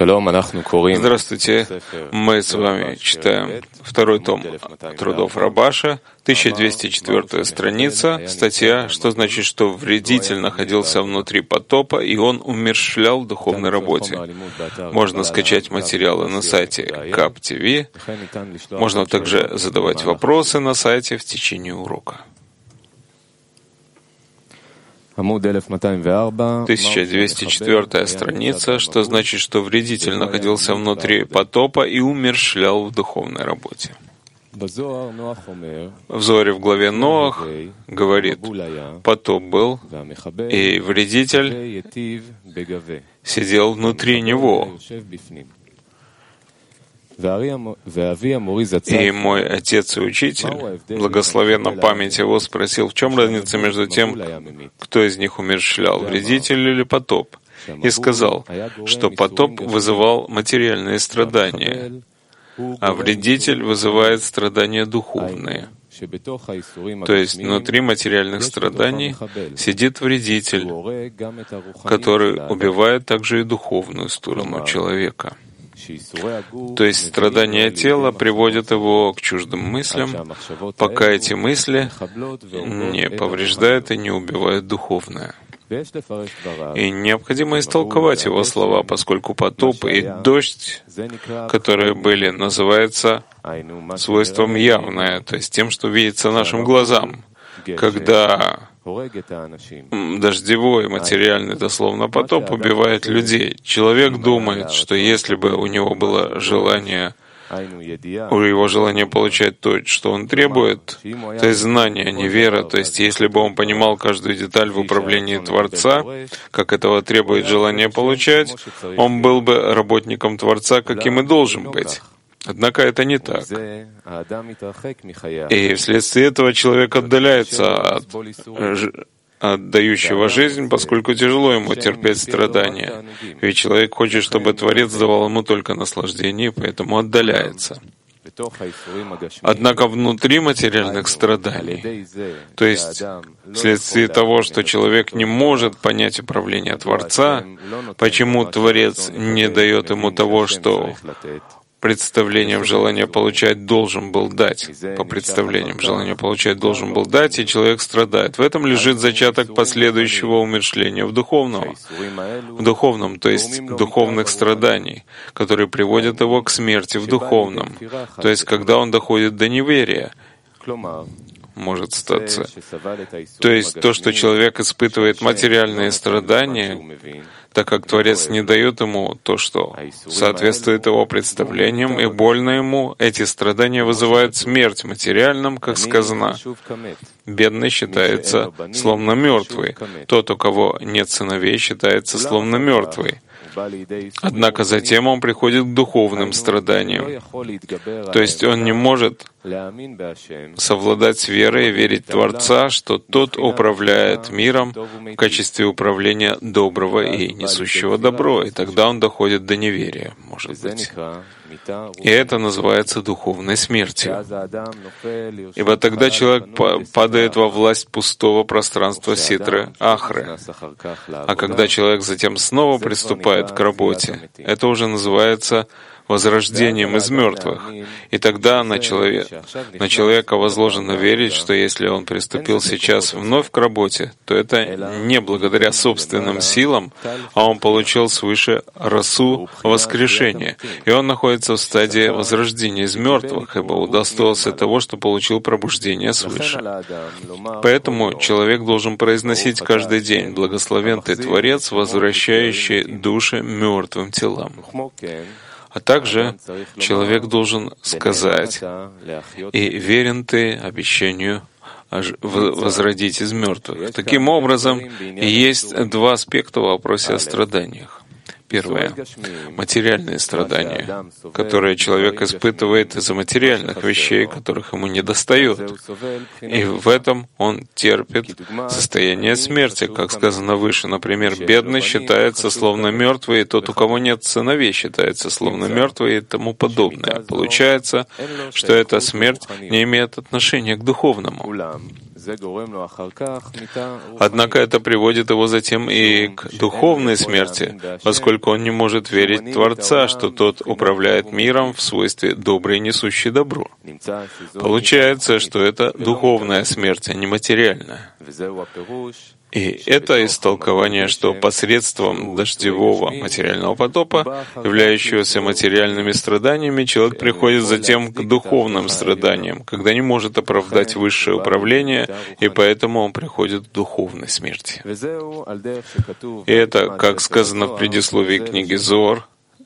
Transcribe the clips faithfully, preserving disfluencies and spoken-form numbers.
Здравствуйте. Мы с вами читаем второй том трудов Рабаша, тысяча двести четвёртая страница, статья, что значит, что вредитель находился внутри потопа, и он умерщвлял в духовной работе. Можно скачать материалы на сайте кап точка ти ви. Можно также задавать вопросы на сайте в течение урока. тысяча двести четвёртая страница, что значит, что вредитель находился внутри потопа и умерщвлял в духовной работе. В Зоре в главе Ноах говорит, потоп был, и вредитель сидел внутри него. И мой отец и учитель, благословенна память его, спросил, в чем разница между тем, кто из них умерщвлял, вредитель или потоп? И сказал, что потоп вызывал материальные страдания, а вредитель вызывает страдания духовные. То есть внутри материальных страданий сидит вредитель, который убивает также и духовную сторону человека. То есть страдания тела приводят его к чуждым мыслям, пока эти мысли не повреждают и не убивают духовное. И необходимо истолковать его слова, поскольку потоп и дождь, которые были, называются свойством явное, то есть тем, что видится нашим глазам. Когда дождевой материальный, дословно, потоп убивает людей, человек думает, что если бы у него было желание, у его желание получать то, что он требует, то есть знание, а не вера, то есть если бы он понимал каждую деталь в управлении Творца, как этого требует желание получать, он был бы работником Творца, каким и должен быть. Однако это не так. И вследствие этого человек отдаляется от отдающего жизнь, поскольку тяжело ему терпеть страдания. Ведь человек хочет, чтобы Творец давал ему только наслаждение, и поэтому отдаляется. Однако внутри материальных страданий, то есть вследствие того, что человек не может понять управление Творца, почему Творец не дает ему того, что представлением желания получать должен был дать, по представлениям желания получать должен был дать, и человек страдает. В этом лежит зачаток последующего умерщвления в духовном, в духовном, то есть духовных страданий, которые приводят его к смерти в духовном, то есть когда он доходит до неверия, может статься. То есть то, что человек испытывает материальные страдания, так как Творец не дает ему то, что соответствует его представлениям, и больно ему, эти страдания вызывают смерть в материальном, как сказано. Бедный считается словно мертвый. Тот, у кого нет сыновей, считается словно мертвый. Однако затем он приходит к духовным страданиям. То есть он не может совладать с верой и верить в Творца, что Тот управляет миром в качестве управления доброго и несущего добро, и тогда он доходит до неверия, может быть. И это называется духовной смертью. Ибо тогда человек падает во власть пустого пространства Ситры Ахры. А когда человек затем снова приступает к работе, это уже называется возрождением из мертвых. И тогда на, человек, на человека возложено верить, что если он приступил сейчас вновь к работе, то это не благодаря собственным силам, а он получил свыше расу воскрешения. И он находится в стадии возрождения из мертвых, ибо удостоился того, что получил пробуждение свыше. Поэтому человек должен произносить каждый день: «Благословен Ты, Творец, возвращающий души мертвым телам». А также человек должен сказать: «И верен Ты обещанию возродить из мертвых». Таким образом, есть два аспекта в вопросе о страданиях. Первое — материальные страдания, которые человек испытывает из-за материальных вещей, которых ему недостает. И в этом он терпит состояние смерти, как сказано выше. Например, бедный считается словно мертвый, и тот, у кого нет сыновей, считается словно мертвый и тому подобное. Получается, что эта смерть не имеет отношения к духовному. Однако это приводит его затем и к духовной смерти, поскольку он не может верить в Творца, что тот управляет миром в свойстве добрый, несущий добро. Получается, что это духовная смерть, а не материальная. И это истолкование, что посредством дождевого материального потопа, являющегося материальными страданиями, человек приходит затем к духовным страданиям, когда не может оправдать высшее управление, и поэтому он приходит к духовной смерти. И это, как сказано в предисловии книги Зоар,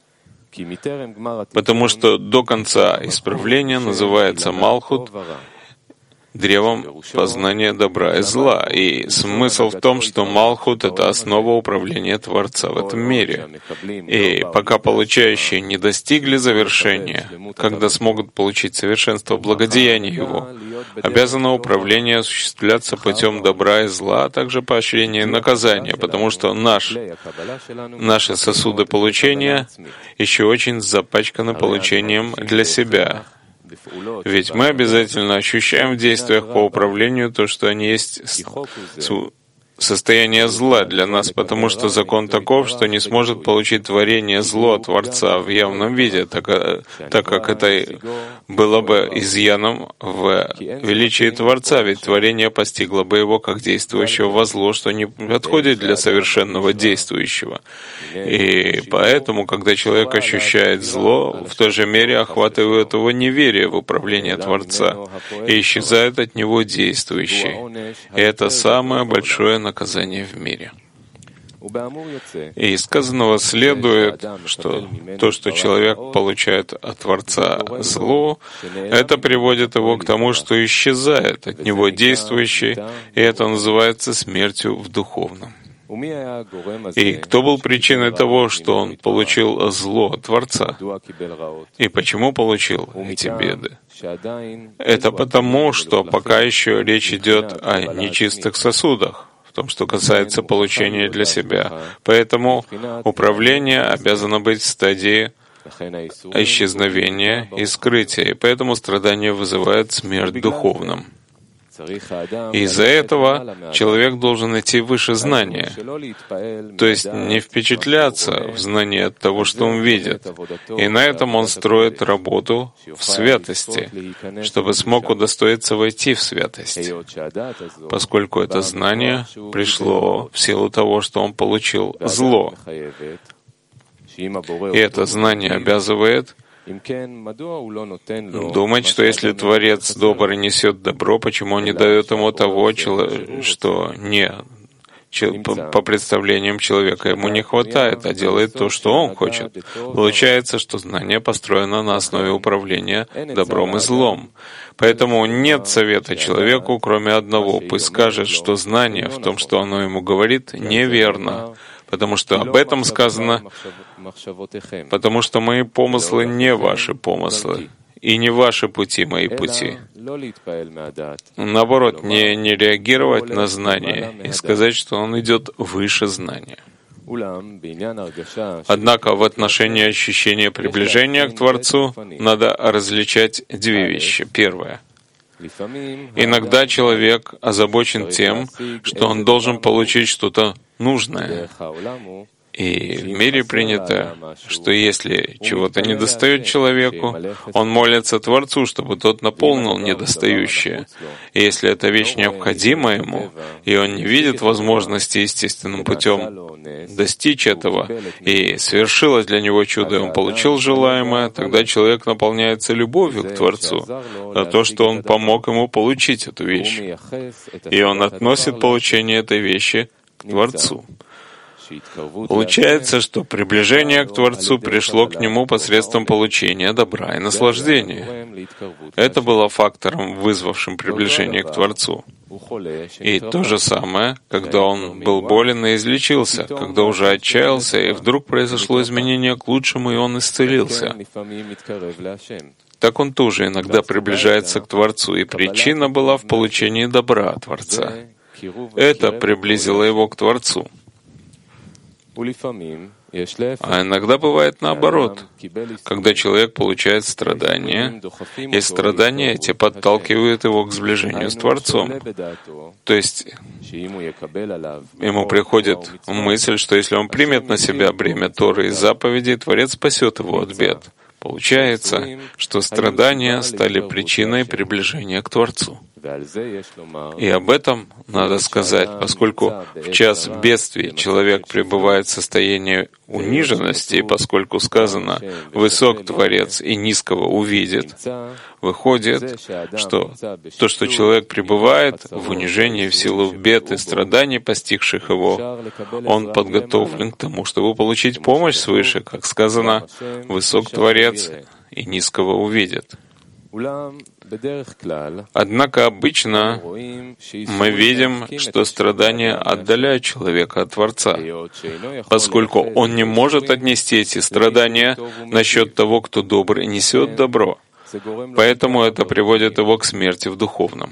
потому что до конца исправления называется Малхут древом познания добра и зла. И смысл в том, что Малхут — это основа управления Творца в этом мире. И пока получающие не достигли завершения, когда смогут получить совершенство благодеяния Его, обязано управление осуществляться путем добра и зла, а также поощрения и наказания, потому что наш, наши сосуды получения еще очень запачканы получением для себя. Ведь мы обязательно ощущаем в действиях по управлению то, что они есть состояние зла для нас, потому что закон таков, что не сможет получить творение зло от Творца в явном виде, так, так как это было бы изъяном в величии Творца, ведь творение постигло бы его как действующего во зло, что не подходит для совершенного действующего. И поэтому, когда человек ощущает зло, в той же мере охватывает его неверие в управление Творца, и исчезает от него действующий. И это самое большое наказание в мире. И из сказанного следует, что то, что человек получает от Творца зло, это приводит его к тому, что исчезает от него действующий, и это называется смертью в духовном. И кто был причиной того, что он получил зло от Творца? И почему получил эти беды? Это потому, что пока еще речь идет о нечистых сосудах, в том, что касается получения для себя. Поэтому управление обязано быть в стадии исчезновения и скрытия, и поэтому страдания вызывают смерть духовным. Из-за этого человек должен идти выше знания, то есть не впечатляться в знании от того, что он видит. И на этом он строит работу в святости, чтобы смог удостоиться войти в святость, поскольку это знание пришло в силу того, что он получил зло. И это знание обязывает думать, что если Творец добр и несет добро, почему он не дает ему того, что не по представлениям человека ему не хватает, а делает то, что он хочет. Получается, что знание построено на основе управления добром и злом. Поэтому нет совета человеку, кроме одного. Пусть скажет, что знание в том, что оно ему говорит, неверно. Потому что об этом сказано, потому что мои помыслы не ваши помыслы, и не ваши пути мои пути. Наоборот, не, не реагировать на знание и сказать, что он идет выше знания. Однако в отношении ощущения приближения к Творцу надо различать две вещи. Первое. Иногда человек озабочен тем, что он должен получить что-то нужное. И в мире принято, что если чего-то недостает человеку, он молится Творцу, чтобы тот наполнил недостающее. И если эта вещь необходима ему, и он не видит возможности естественным путем достичь этого, и свершилось для него чудо, и он получил желаемое, тогда человек наполняется любовью к Творцу за то, что он помог ему получить эту вещь. И он относит получение этой вещи к Творцу. Получается, что приближение к Творцу пришло к нему посредством получения добра и наслаждения. Это было фактором, вызвавшим приближение к Творцу. И то же самое, когда он был болен и излечился, когда уже отчаялся, и вдруг произошло изменение к лучшему, и он исцелился. Так он тоже иногда приближается к Творцу, и причина была в получении добра от Творца. Это приблизило его к Творцу. А иногда бывает наоборот, когда человек получает страдания, и страдания эти подталкивают его к сближению с Творцом. То есть ему приходит мысль, что если он примет на себя бремя Торы и заповедей, Творец спасет его от бед. Получается, что страдания стали причиной приближения к Творцу. И об этом надо сказать, поскольку в час бедствий человек пребывает в состоянии униженности, и поскольку сказано «высок Творец и низкого увидит», выходит, что то, что человек пребывает в унижении в силу бед и страданий, постигших его, он подготовлен к тому, чтобы получить помощь свыше, как сказано «высок Творец и низкого увидит». Однако обычно мы видим, что страдания отдаляют человека от Творца, поскольку он не может отнести эти страдания насчет того, кто добр и несет добро. Поэтому это приводит его к смерти в духовном.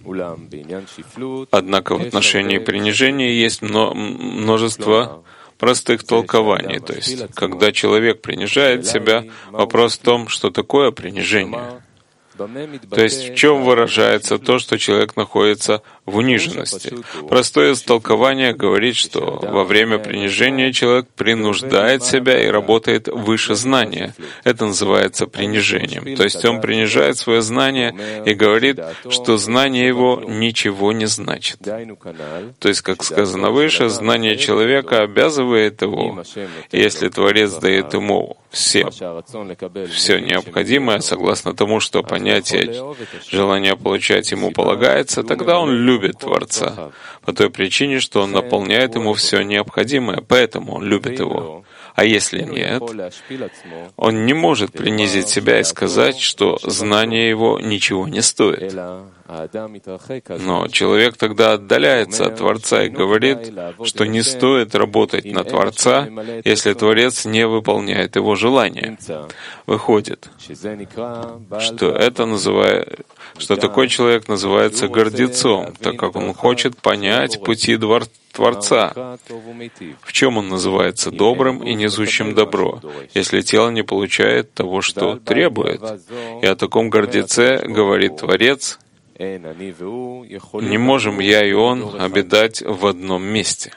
Однако в отношении принижения есть множество простых толкований. То есть, когда человек принижает себя, вопрос в том, что такое принижение. То есть в чем выражается то, что человек находится в униженности? Простое истолкование говорит, что во время принижения человек принуждает себя и работает выше знания. Это называется принижением. То есть он принижает свое знание и говорит, что знание его ничего не значит. То есть, как сказано выше, знание человека обязывает его. И если Творец дает ему все, все необходимое, согласно тому, что понятие желание получать ему полагается, тогда он любит Творца, по той причине, что он наполняет ему все необходимое, поэтому он любит его. А если нет, он не может принизить себя и сказать, что знание его ничего не стоит. Но человек тогда отдаляется от Творца и говорит, что не стоит работать на Творца, если Творец не выполняет его желания. Выходит, что это называет, что такой человек называется гордецом, так как он хочет понять пути Творца. В чем он называется добрым и несущим добро, если тело не получает того, что требует? И о таком гордеце говорит Творец: не можем я и он обитать в одном месте.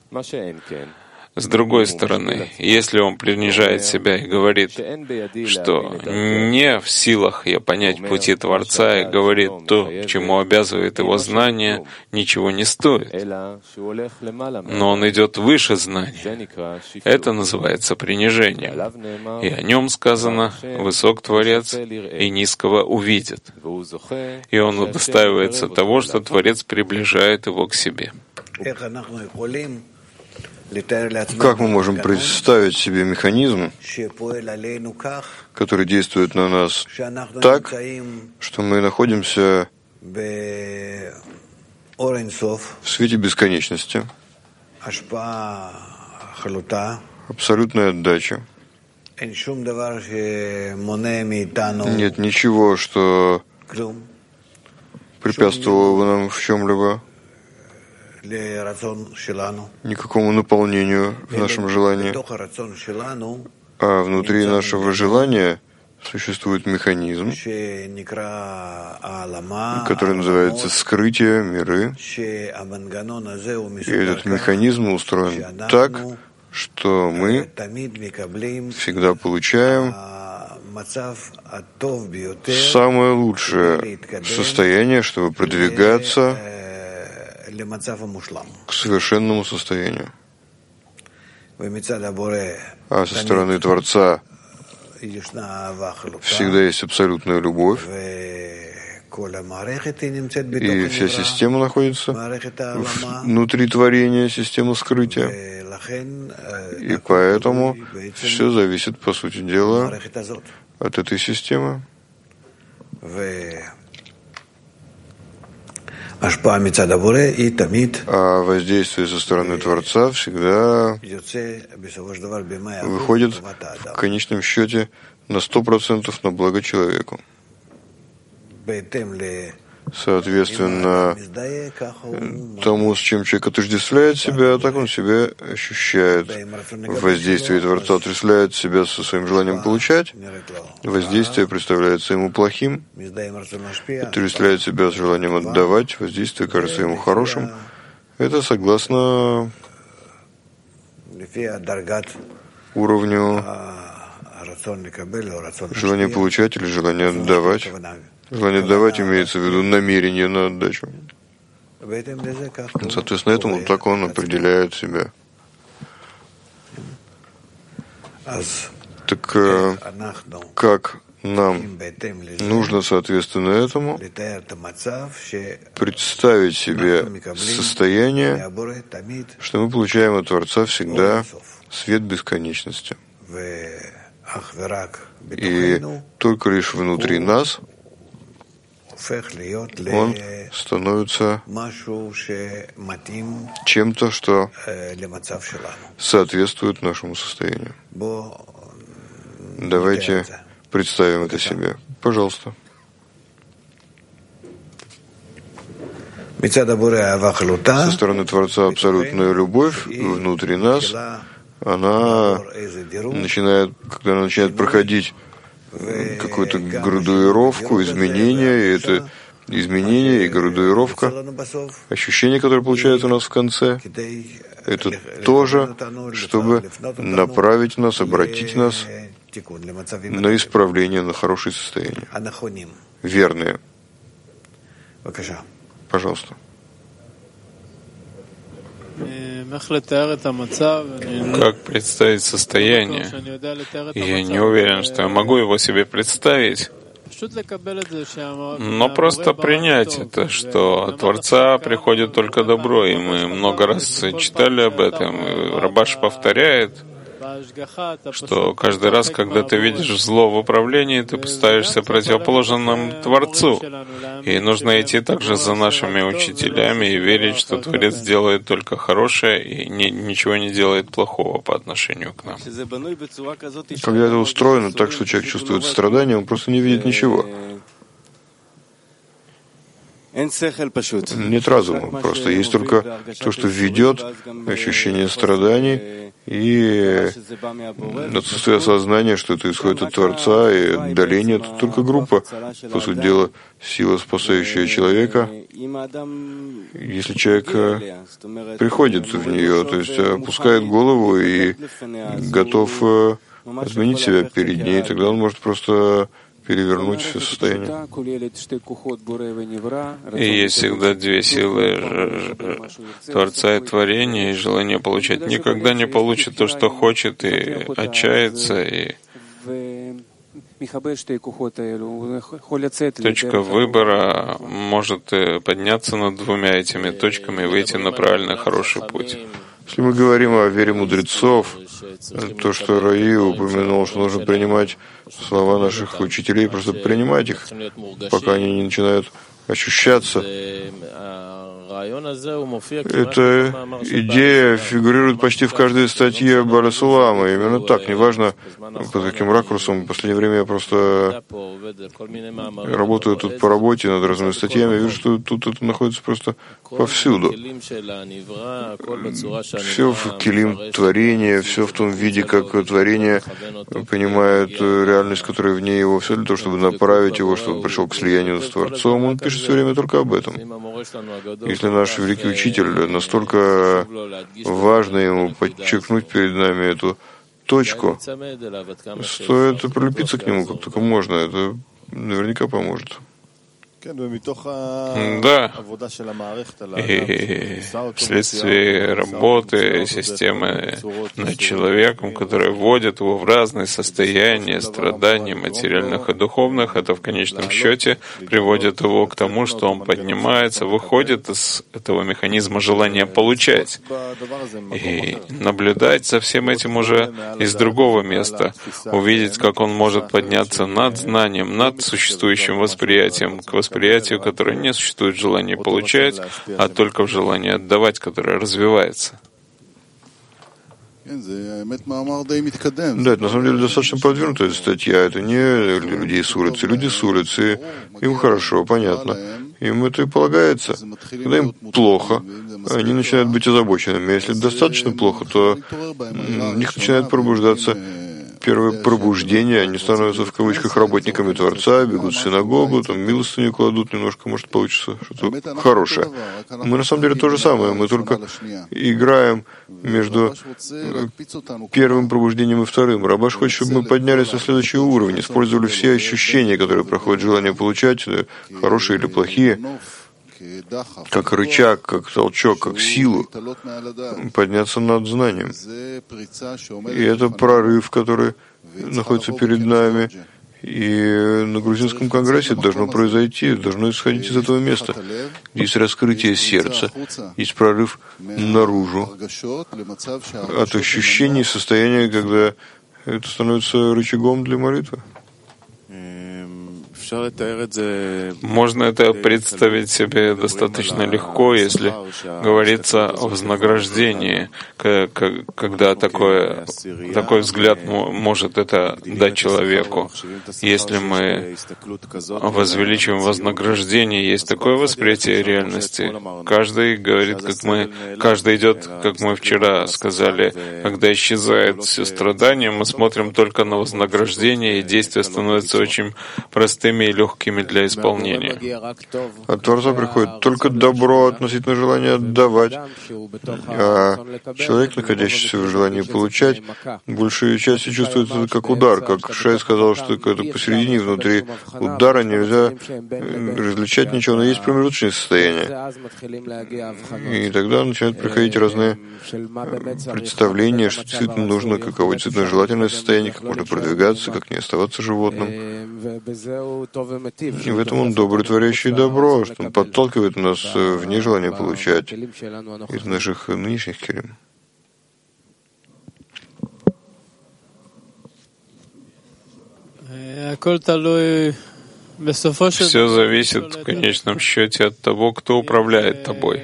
С другой стороны, если он принижает себя и говорит, что не в силах я понять пути Творца, и говорит то, к чему обязывает его знание, ничего не стоит, но он идет выше знания, это называется принижением. И о нем сказано «высок Творец и низкого увидит». И он удостаивается того, что Творец приближает его к себе. Как мы можем представить себе механизм, который действует на нас так, что мы находимся в свете бесконечности, абсолютная отдача. Нет ничего, что препятствовало бы нам в чем-либо, никакому наполнению в нашем желании. А внутри нашего желания существует механизм, который называется скрытие, миры. И этот механизм устроен так, что мы всегда получаем самое лучшее состояние, чтобы продвигаться к совершенному состоянию. А со стороны Творца всегда есть абсолютная любовь, и вся система находится внутри творения, система скрытия. И поэтому все зависит, по сути дела, от этой системы. А воздействие со стороны Творца всегда выходит в конечном счете на сто процентов на благо человеку. соответственно тому, с чем человек отождествляет себя, так он себя ощущает. Воздействие Творца отождествляет себя со своим желанием получать, воздействие представляется ему плохим, отождествляет себя с желанием отдавать, воздействие кажется ему хорошим. Это согласно уровню желания получать или желания отдавать. Желание отдавать имеется в виду намерение на отдачу. Соответственно, этому так он определяет себя. Так как нам нужно, соответственно, этому представить себе состояние, что мы получаем от Творца всегда свет бесконечности. И только лишь внутри нас он становится чем-то, что соответствует нашему состоянию. Давайте представим это себе. Пожалуйста. Со стороны Творца абсолютная любовь внутри нас, она начинает, когда она начинает проходить какую-то градуировку, изменения, и это изменение и градуировка, ощущение, которое получается у нас в конце, это тоже, чтобы направить нас, обратить нас на исправление, на хорошее состояние. Верные. Пожалуйста. Как представить состояние? Я не уверен, что я могу его себе представить, но просто принять это, что от Творца приходит только добро, и мы много раз читали об этом, и Рабаш повторяет, что каждый раз, когда ты видишь зло в управлении, ты ставишься противоположным Творцу. И нужно идти также за нашими учителями и верить, что Творец делает только хорошее и не, ничего не делает плохого по отношению к нам. Когда это устроено так, что человек чувствует страдания, он просто не видит ничего. Нет разума, просто есть только то, что ведет ощущение страданий и отсутствие осознания, что это исходит от Творца, и отдаление — это только группа, по сути дела, сила, спасающая человека, если человек приходит в нее, то есть опускает голову и готов изменить себя перед ней, тогда он может просто перевернуть все состояние. И есть всегда две силы Творца и творения, и желание получать. Никогда не получит то, что хочет, и отчается, и точка выбора может подняться над двумя этими точками и выйти на правильный, хороший путь. Если мы говорим о вере мудрецов, то, что Раи упомянул, что нужно принимать слова наших учителей, просто принимать их, пока они не начинают ощущаться. Эта идея фигурирует почти в каждой статье Бааля Сулама. Именно так, неважно, под каким ракурсом. В последнее время я просто работаю тут по работе над разными статьями, я вижу, что тут это находится просто повсюду. Все в килим творения, все в том виде, как творение понимает реальность, которая вне его, все для того, чтобы направить его, чтобы пришел к слиянию с Творцом. Он пишет все время только об этом. Если наш великий учитель настолько важно ему подчеркнуть перед нами эту точку, стоит прилепиться к нему как только можно. Это наверняка поможет. Да, и вследствие работы системы над человеком, которая вводит его в разные состояния страданий материальных и духовных, это в конечном счете приводит его к тому, что он поднимается, выходит из этого механизма желания получать и наблюдать за всем этим уже из другого места, увидеть, как он может подняться над знанием, над существующим восприятием, к восприятию, восприятию, которое не существует в желании получать, а только в желании отдавать, которое развивается. Да, это на самом деле достаточно продвинутая статья. Это не люди с улицы. Люди с улицы, им хорошо, понятно. им это и полагается. Когда им плохо, они начинают быть озабоченными. Если достаточно плохо, то в них начинает пробуждаться первое пробуждение, они становятся в кавычках работниками Творца, бегут в синагогу, там милостыню кладут, немножко, может, получится что-то хорошее. Мы на самом деле то же самое, мы только играем между первым пробуждением и вторым. Рабаш хочет, чтобы мы поднялись на следующий уровень, использовали все ощущения, которые проходят желание получать, хорошие или плохие, как рычаг, как толчок, как силу, подняться над знанием. И это прорыв, который находится перед нами. И на грузинском конгрессе должно произойти, должно исходить из этого места. Есть раскрытие сердца, есть прорыв наружу от ощущений, состояния, когда это становится рычагом для молитвы. Можно это представить себе достаточно легко, если говорится о вознаграждении, когда такое, такой взгляд может это дать человеку. Если мы возвеличиваем вознаграждение, есть такое восприятие реальности. Каждый говорит, как мы, каждый идет, как мы вчера сказали, когда исчезает все страдания, мы смотрим только на вознаграждение, и действия становятся очень простыми и легкими для исполнения. От Творца приходит только добро относительно желания отдавать, а человек, находящийся в желании получать, большую часть чувствует это как удар, как Шай сказал, что это посередине, внутри удара нельзя различать ничего, но есть промежуточные состояния. И тогда начинают приходить разные представления, что действительно нужно, каково действительно желательное состояние, как можно продвигаться, как не оставаться животным. И в этом он добрый, творящий добро, что он подталкивает нас в нежелание получать из наших нынешних келим. Все зависит в конечном счете от того, кто управляет тобой.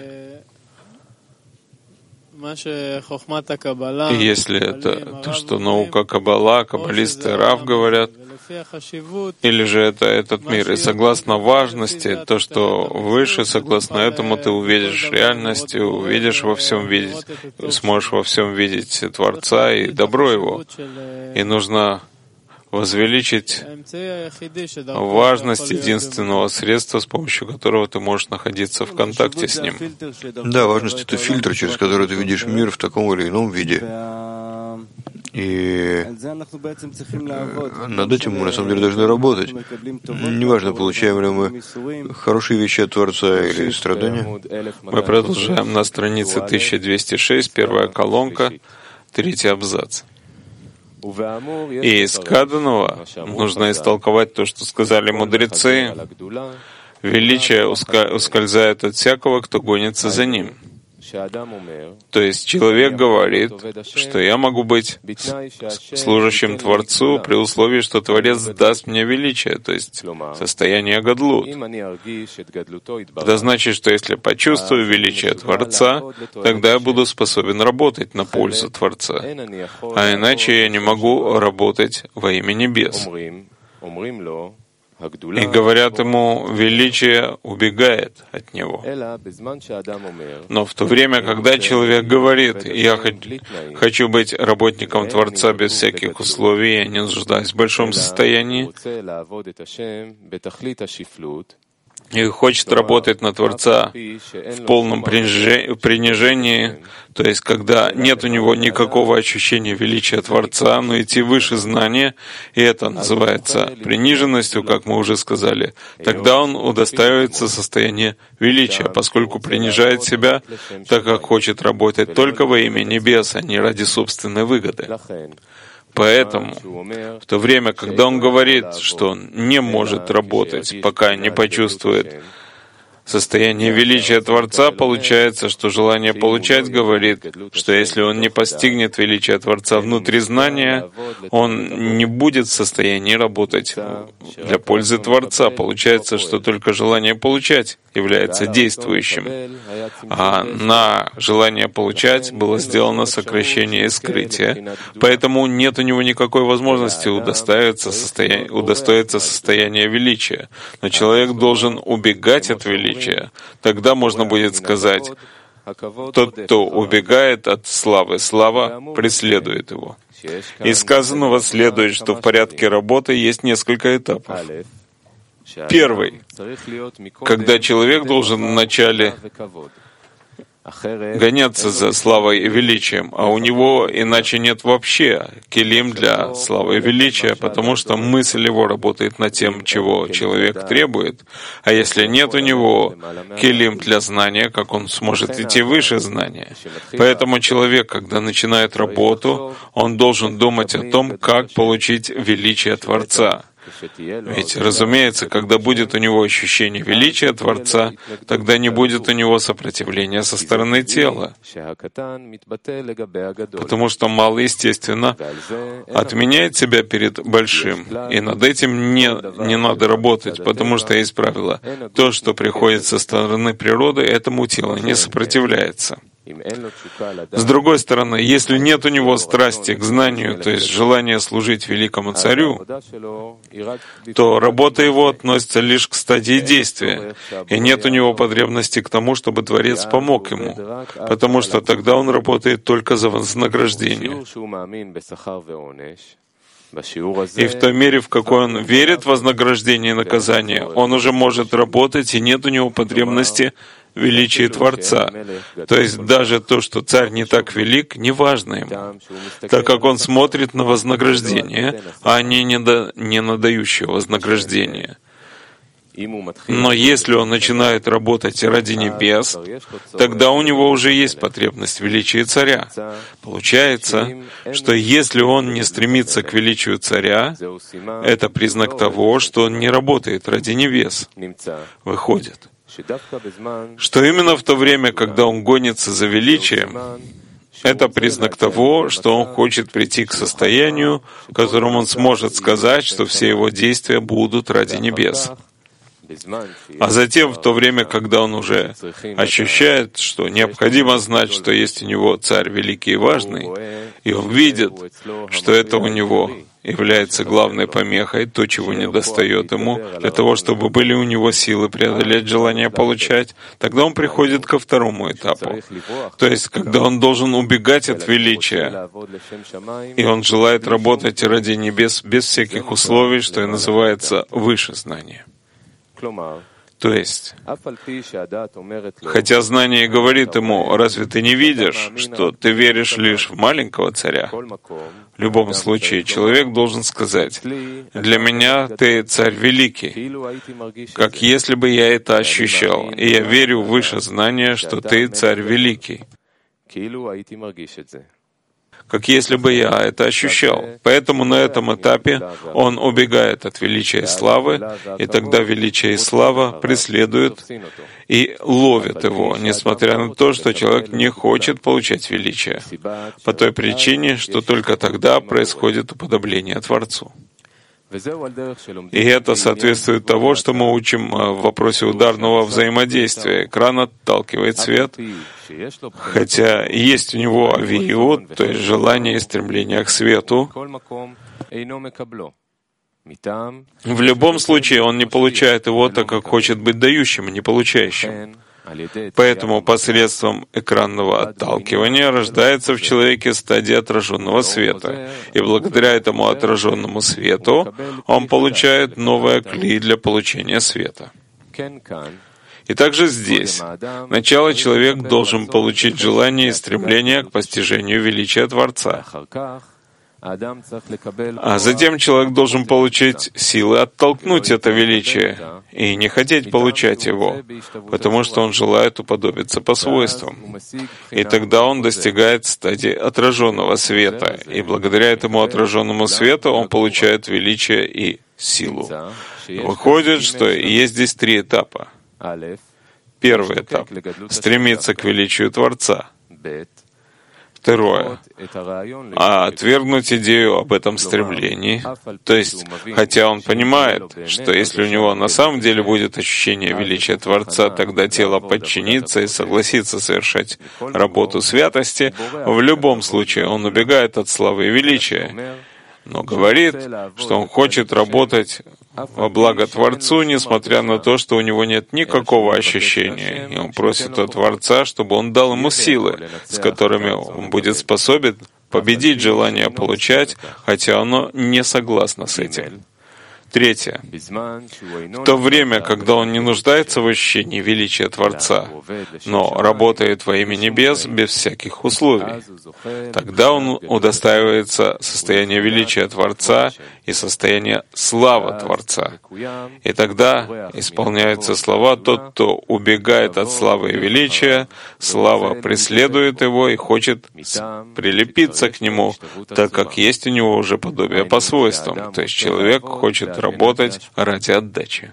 И если это то, что наука Каббала, каббалисты Рав говорят, или же это этот мир. И согласно важности, то, что выше, согласно этому ты увидишь реальность, и увидишь во всем видеть, сможешь во всем видеть Творца и добро Его. И нужно возвеличить важность единственного средства, с помощью которого ты можешь находиться в контакте с Ним. Да, важность — это фильтр, через который ты видишь мир в таком или ином виде. И над этим мы на самом деле должны работать. Неважно, получаем ли мы хорошие вещи от Творца или страдания. Мы продолжаем на странице тысяча двести шесть, первая колонка, третий абзац. И из сказанного нужно истолковать то, что сказали мудрецы. Величие ускользает от всякого, кто гонится за ним. То есть человек говорит, что я могу быть служащим Творцу при условии, что Творец даст мне величие, то есть состояние гадлут. Это значит, что если почувствую величие Творца, тогда я буду способен работать на пользу Творца. А иначе я не могу работать во имя небес. И говорят ему, величие убегает от него. Но в то время, когда человек говорит, я хочу быть работником Творца без всяких условий, я не нуждаюсь в большом состоянии, и хочет работать на Творца в полном принижении, то есть когда нет у него никакого ощущения величия Творца, но идти выше знания, и это называется приниженностью, как мы уже сказали, тогда он удостаивается состояния величия, поскольку принижает себя, так как хочет работать только во имя небес, а не ради собственной выгоды. Поэтому, в то время, когда он говорит, что он не может работать, пока не почувствует состояние величия Творца, получается, что желание получать говорит, что если он не постигнет величие Творца внутри знания, он не будет в состоянии работать для пользы Творца. Получается, что только желание получать является действующим, а на желание получать было сделано сокращение и скрытие, поэтому нет у него никакой возможности удостоиться состояния, удостоиться состояния величия. Но человек должен убегать от величия. Тогда можно будет сказать: тот, кто убегает от славы, слава преследует его. Из сказанного следует, что в порядке работы есть несколько этапов. Первый, когда человек должен вначале гоняться за славой и величием, а у него иначе нет вообще келим для славы и величия, потому что мысль его работает над тем, чего человек требует, а если нет у него келим для знания, как он сможет идти выше знания? Поэтому человек, когда начинает работу, он должен думать о том, как получить величие Творца. Ведь, разумеется, когда будет у него ощущение величия Творца, тогда не будет у него сопротивления со стороны тела. Потому что малый, естественно, отменяет себя перед большим. И над этим не, не надо работать, потому что есть правило. То, что приходит со стороны природы, этому тело не сопротивляется. С другой стороны, если нет у него страсти к знанию, то есть желания служить великому царю, то работа его относится лишь к стадии действия, и нет у него потребности к тому, чтобы Творец помог ему, потому что тогда он работает только за вознаграждение. И в той мере, в какой он верит в вознаграждение и наказание, он уже может работать, и нет у него потребности в величии Творца. То есть даже то, что царь не так велик, не важно ему, так как он смотрит на вознаграждение, а не, недо, не на дающее вознаграждение. Но если он начинает работать ради небес, тогда у него уже есть потребность в величии царя. Получается, что если он не стремится к величию царя, это признак того, что он не работает ради небес. Выходит, что именно в то время, когда он гонится за величием, это признак того, что он хочет прийти к состоянию, в котором он сможет сказать, что все его действия будут ради небес. А затем, в то время, когда он уже ощущает, что необходимо знать, что есть у него царь великий и важный, и он видит, что это у него является главной помехой, то, чего не достает ему, для того, чтобы были у него силы преодолеть желание получать, тогда он приходит ко второму этапу. То есть, когда он должен убегать от величия, и он желает работать ради небес без всяких условий, что и называется выше знания. То есть, хотя знание говорит ему: разве ты не видишь, что ты веришь лишь в маленького царя? В любом случае, человек должен сказать: для меня ты царь великий, как если бы я это ощущал, и я верю выше знания, что ты царь великий, как если бы я это ощущал. Поэтому на этом этапе он убегает от величия и славы, и тогда величие и слава преследуют и ловят его, несмотря на то, что человек не хочет получать величие, по той причине, что только тогда происходит уподобление Творцу. И это соответствует того, что мы учим в вопросе ударного взаимодействия. Экран отталкивает свет, хотя есть у него авиот, то есть желание и стремление к свету. В любом случае он не получает его, так как хочет быть дающим, а не получающим. Поэтому посредством экранного отталкивания рождается в человеке стадия отраженного света. И благодаря этому отраженному свету он получает новое кли для получения света. И также здесь. Сначала человек должен получить желание и стремление к постижению величия Творца. А затем человек должен получить силы оттолкнуть это величие и не хотеть получать его, потому что он желает уподобиться по свойствам. И тогда он достигает стадии отраженного света, и благодаря этому отраженному свету он получает величие и силу. Выходит, что есть здесь три этапа. Первый этап — стремиться к величию Творца. Второе. А отвергнуть идею об этом стремлении, то есть, хотя он понимает, что если у него на самом деле будет ощущение величия Творца, тогда тело подчинится и согласится совершать работу святости, в любом случае он убегает от славы и величия, но говорит, что он хочет работать во благо Творцу, несмотря на то, что у него нет никакого ощущения. И он просит у Творца, чтобы он дал ему силы, с которыми он будет способен победить желание получать, хотя оно не согласно с этим. Третье. В то время, когда он не нуждается в ощущении величия Творца, но работает во имя небес без всяких условий, тогда он удостаивается состояния величия Творца и состояния славы Творца. И тогда исполняются слова: «Тот, кто убегает от славы и величия, слава преследует его и хочет прилепиться к нему, так как есть у него уже подобие по свойствам». То есть человек хочет работать ради отдачи.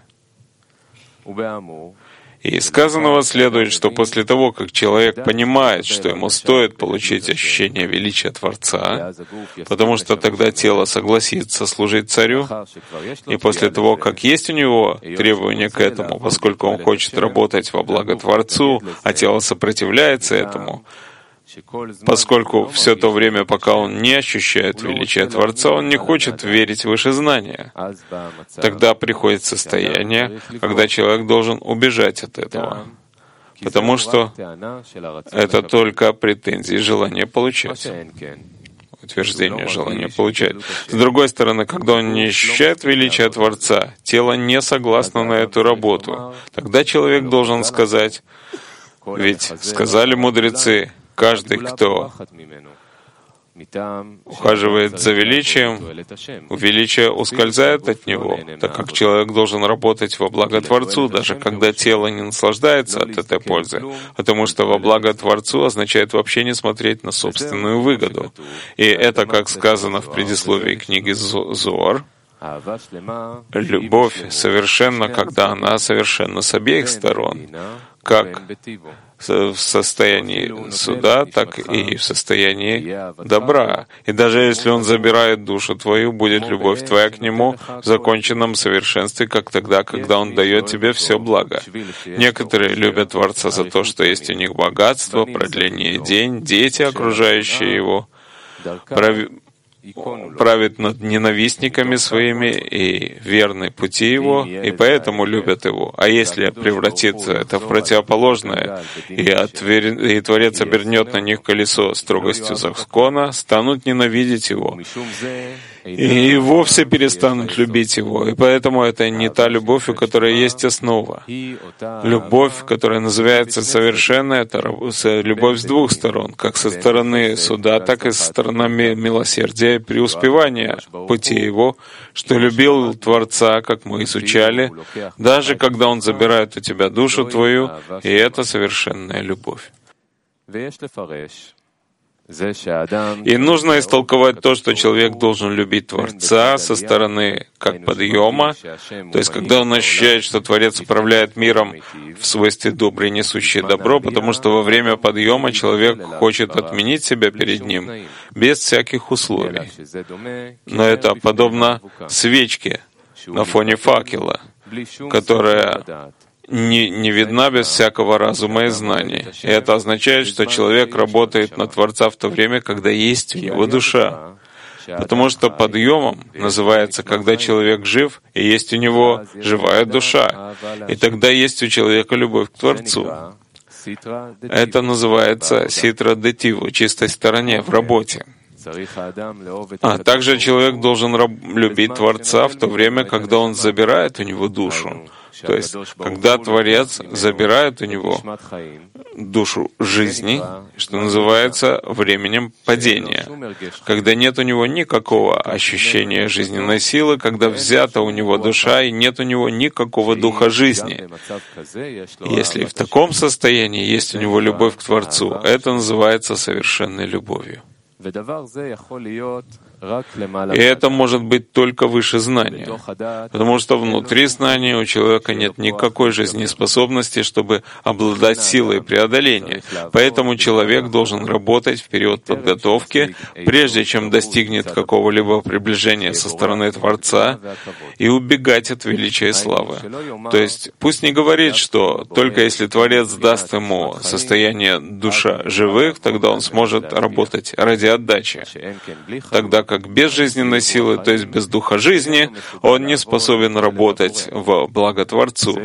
И из сказанного следует, что после того, как человек понимает, что ему стоит получить ощущение величия Творца, потому что тогда тело согласится служить царю, и после того, как есть у него требования к этому, поскольку он хочет работать во благо Творцу, а тело сопротивляется этому, поскольку все то время, пока он не ощущает величия Творца, он не хочет верить в выше знания. Тогда приходит состояние, когда человек должен убежать от этого, потому что это только претензии и желание получать. Утверждение желания получать. С другой стороны, когда он не ощущает величия Творца, тело не согласно на эту работу, тогда человек должен сказать, ведь сказали мудрецы, каждый, кто ухаживает за величием, величие ускользает от него, так как человек должен работать во благо Творцу, даже когда тело не наслаждается от этой пользы, потому что во благо Творцу означает вообще не смотреть на собственную выгоду. И это, как сказано в предисловии книги Зоар, любовь совершенна, когда она совершенна с обеих сторон, как в состоянии суда, так и в состоянии добра. И даже если он забирает душу твою, будет любовь твоя к нему в законченном совершенстве, как тогда, когда он дает тебе все благо. Некоторые любят Творца за то, что есть у них богатство, продление день, дети, окружающие его, прави... правит над ненавистниками своими и верны пути его, и поэтому любят его. А если превратится это в противоположное, и, отвер... и Творец обернет на них колесо строгостью закона, станут ненавидеть его, и вовсе перестанут любить его. И поэтому это не та любовь, у которой есть основа. Любовь, которая называется совершенной, это любовь с двух сторон, как со стороны суда, так и со стороны милосердия и преуспевания пути его, что любил Творца, как мы изучали, даже когда Он забирает у тебя душу твою, и это совершенная любовь. И нужно истолковать то, что человек должен любить Творца со стороны как подъема, то есть когда он ощущает, что Творец управляет миром в свойстве добрый, несущий добро, потому что во время подъема человек хочет отменить себя перед ним без всяких условий. Но это подобно свечке на фоне факела, которая Не, не видна без всякого разума и знаний. И это означает, что человек работает на Творца в то время, когда есть у него душа. Потому что подъемом называется, когда человек жив, и есть у него живая душа. И тогда есть у человека любовь к Творцу. Это называется ситра детиву, чистой стороне, в работе. А также человек должен любить Творца в то время, когда он забирает у него душу. То есть, когда Творец забирает у него душу жизни, что называется временем падения, когда нет у него никакого ощущения жизненной силы, когда взята у него душа и нет у него никакого духа жизни. Если в таком состоянии есть у него любовь к Творцу, это называется совершенной любовью. И это может быть только выше знания, потому что внутри знания у человека нет никакой жизнеспособности, чтобы обладать силой преодоления. Поэтому человек должен работать в период подготовки, прежде чем достигнет какого-либо приближения со стороны Творца, и убегать от величия и славы. То есть пусть не говорит, что только если Творец даст ему состояние душа живых, тогда он сможет работать ради отдачи. Тогда как без жизненной силы, то есть без духа жизни, он не способен работать во благо Творцу.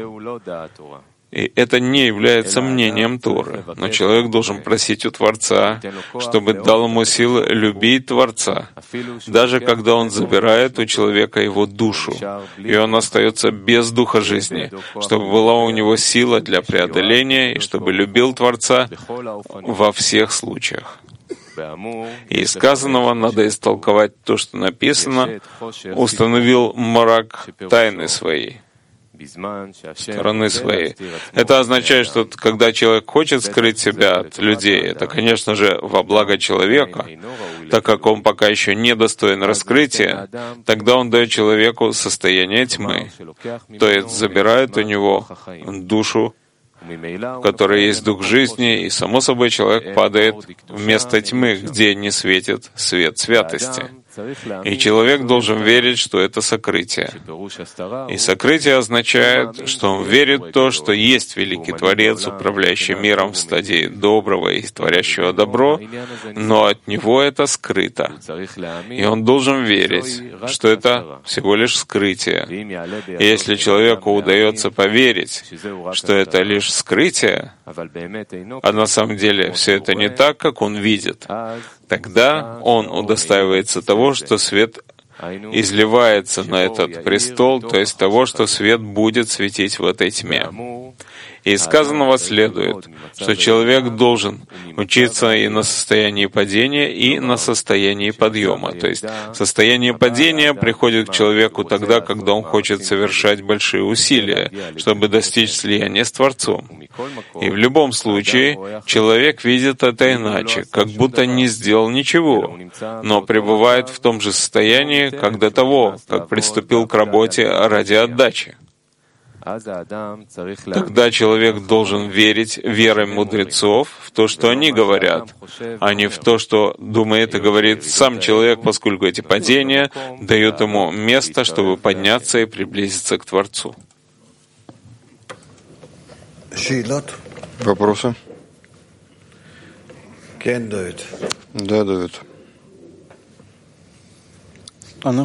И это не является мнением Торы. Но человек должен просить у Творца, чтобы дал ему силы любить Творца, даже когда он забирает у человека его душу, и он остается без духа жизни, чтобы была у него сила для преодоления, и чтобы любил Творца во всех случаях. И из сказанного надо истолковать то, что написано: «Установил мрак тайны своей». Стороны своей. Это означает, что когда человек хочет скрыть себя от людей, это, конечно же, во благо человека, так как он пока еще не достоин раскрытия, тогда он дает человеку состояние тьмы, то есть забирает у него душу, в которой есть дух жизни, и, само собой, человек падает в место тьмы, где не светит свет святости. И человек должен верить, что это сокрытие. И сокрытие означает, что он верит в то, что есть великий Творец, управляющий миром в стадии доброго и творящего добро, но от него это скрыто. И он должен верить, что это всего лишь скрытие. И если человеку удается поверить, что это лишь скрытие, а на самом деле все это не так, как он видит, тогда он удостаивается того, что свет изливается на этот престол, то есть того, что свет будет светить в этой тьме. И из сказанного следует, что человек должен учиться и на состоянии падения, и на состоянии подъема. То есть состояние падения приходит к человеку тогда, когда он хочет совершать большие усилия, чтобы достичь слияния с Творцом. И в любом случае человек видит это иначе, как будто не сделал ничего, но пребывает в том же состоянии, как до того, как приступил к работе ради отдачи. Тогда человек должен верить верой мудрецов в то, что они говорят, а не в то, что думает и говорит сам человек, поскольку эти падения дают ему место, чтобы подняться и приблизиться к Творцу. Вопросы? Да, Давид. Мы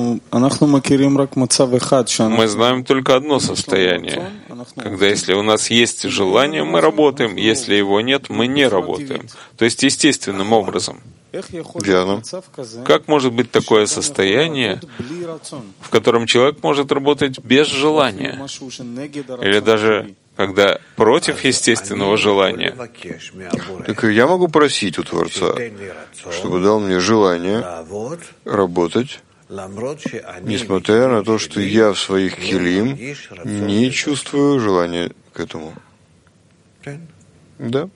знаем только одно состояние, когда если у нас есть желание, мы работаем, если его нет, мы не работаем. То есть естественным образом. Верно. Как может быть такое состояние, в котором человек может работать без желания? Или даже когда против естественного желания? Так я могу просить у Творца, чтобы дал мне желание работать, несмотря на то, что я в своих килим не чувствую желания к этому. Да.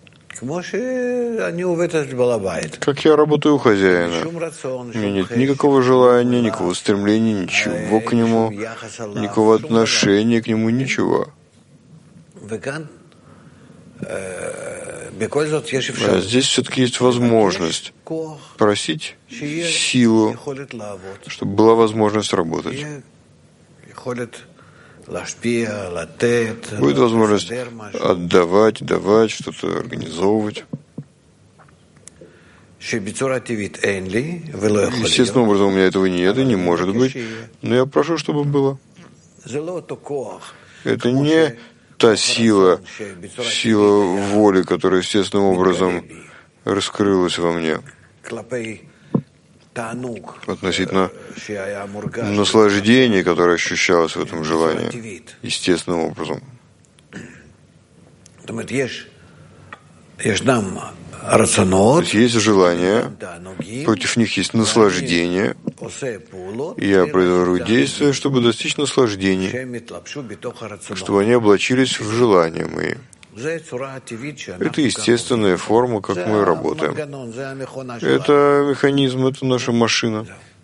Как я работаю у хозяина. У меня нет никакого желания, никакого стремления, ничего к нему, никакого отношения к нему, ничего. А здесь все-таки есть возможность просить силу, чтобы была возможность работать. Будет возможность отдавать, давать, что-то организовывать. Естественным образом у меня этого нет и не может быть, но я прошу, чтобы было. Это не та сила, сила воли, которая естественным образом раскрылась во мне относительно наслаждения, которое ощущалось в этом желании естественным образом. То есть есть желание, против них есть наслаждение, и я произвожу действия, чтобы достичь наслаждения, чтобы они облачились в желания мои. Это естественная форма, как мы работаем. Это механизм, это наша машина.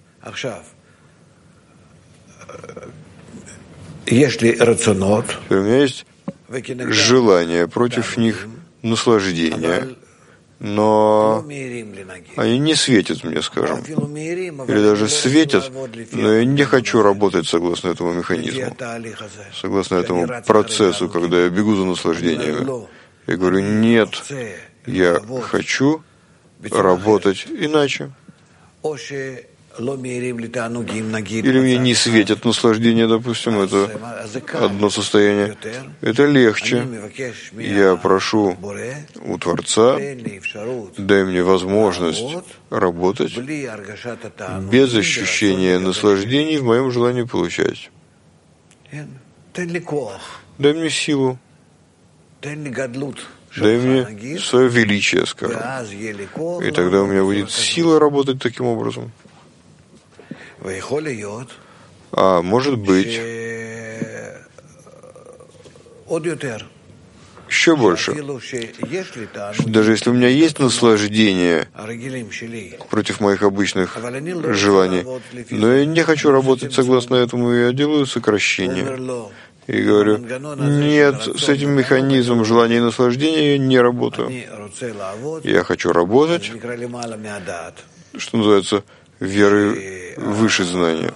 У меня есть желание, против них наслаждение, но они не светят мне, скажем. Или даже светят, но я не хочу работать согласно этому механизму, согласно этому процессу, когда я бегу за наслаждениями. Я говорю, нет, я хочу работать иначе. Или мне не светят наслаждения, допустим, это одно состояние. Это легче. Я прошу у Творца, дай мне возможность работать без ощущения наслаждений в моем желании получать. Дай мне силу. Дай мне свое величие, скажем. И тогда у меня будет сила работать таким образом. А может быть, еще больше. Даже если у меня есть наслаждение против моих обычных желаний, но я не хочу работать согласно этому, я делаю сокращение. И говорю, нет, с этим механизмом желания и наслаждения я не работаю. Я хочу работать, что называется, веры выше знания.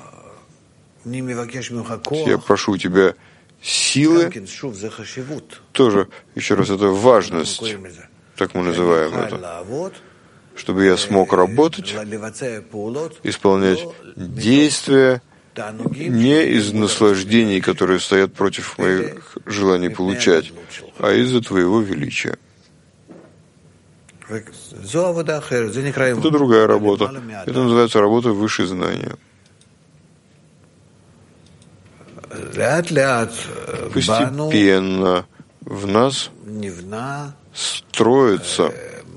Я прошу у тебя силы, тоже, еще раз, это важность, так мы называем это, чтобы я смог работать, исполнять действия не из наслаждений, которые стоят против моих желаний получать, а из-за твоего величия. Это другая работа. Это называется работа выше знания. Постепенно в нас строится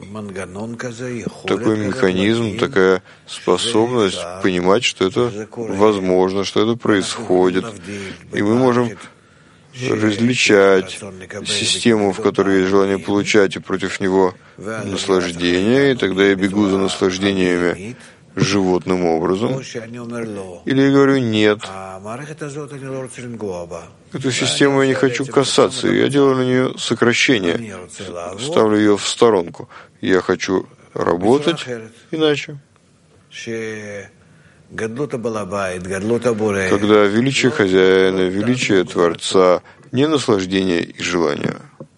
такой механизм, такая способность понимать, что это возможно, что это происходит. И мы можем различать систему, в которой есть желание получать, и против него наслаждение, и тогда я бегу за наслаждениями животным образом. Или я говорю, нет, эту систему я не хочу касаться, и я делаю на нее сокращение, ставлю ее в сторонку. Я хочу работать иначе. Когда величие хозяина, величие Творца, не наслаждение и желание,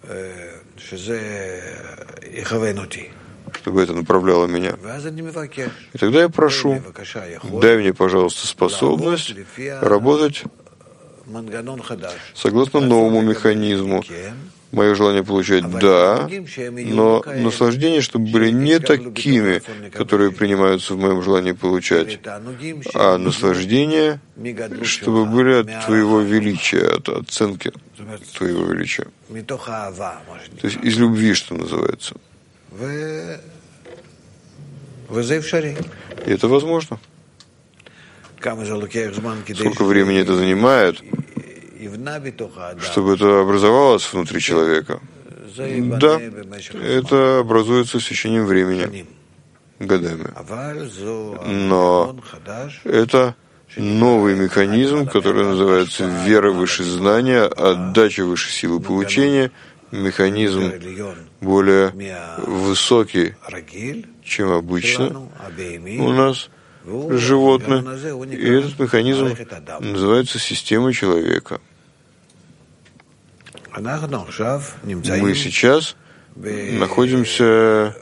чтобы это направляло меня. И тогда я прошу, дай мне, пожалуйста, способность работать согласно новому механизму. Мое желание получать «да», но наслаждения, чтобы были не такими, которые принимаются в моем желании получать, а наслаждения, чтобы были от твоего величия, от оценки твоего величия. То есть из любви, что называется. И это возможно. Сколько времени это занимает, чтобы это образовалось внутри человека? Да, это образуется с течением времени, годами. Но это новый механизм, который называется вера выше знания, отдача выше силы получения, механизм более высокий, чем обычно у нас, животных. И этот механизм называется системой человека. Мы сейчас находимся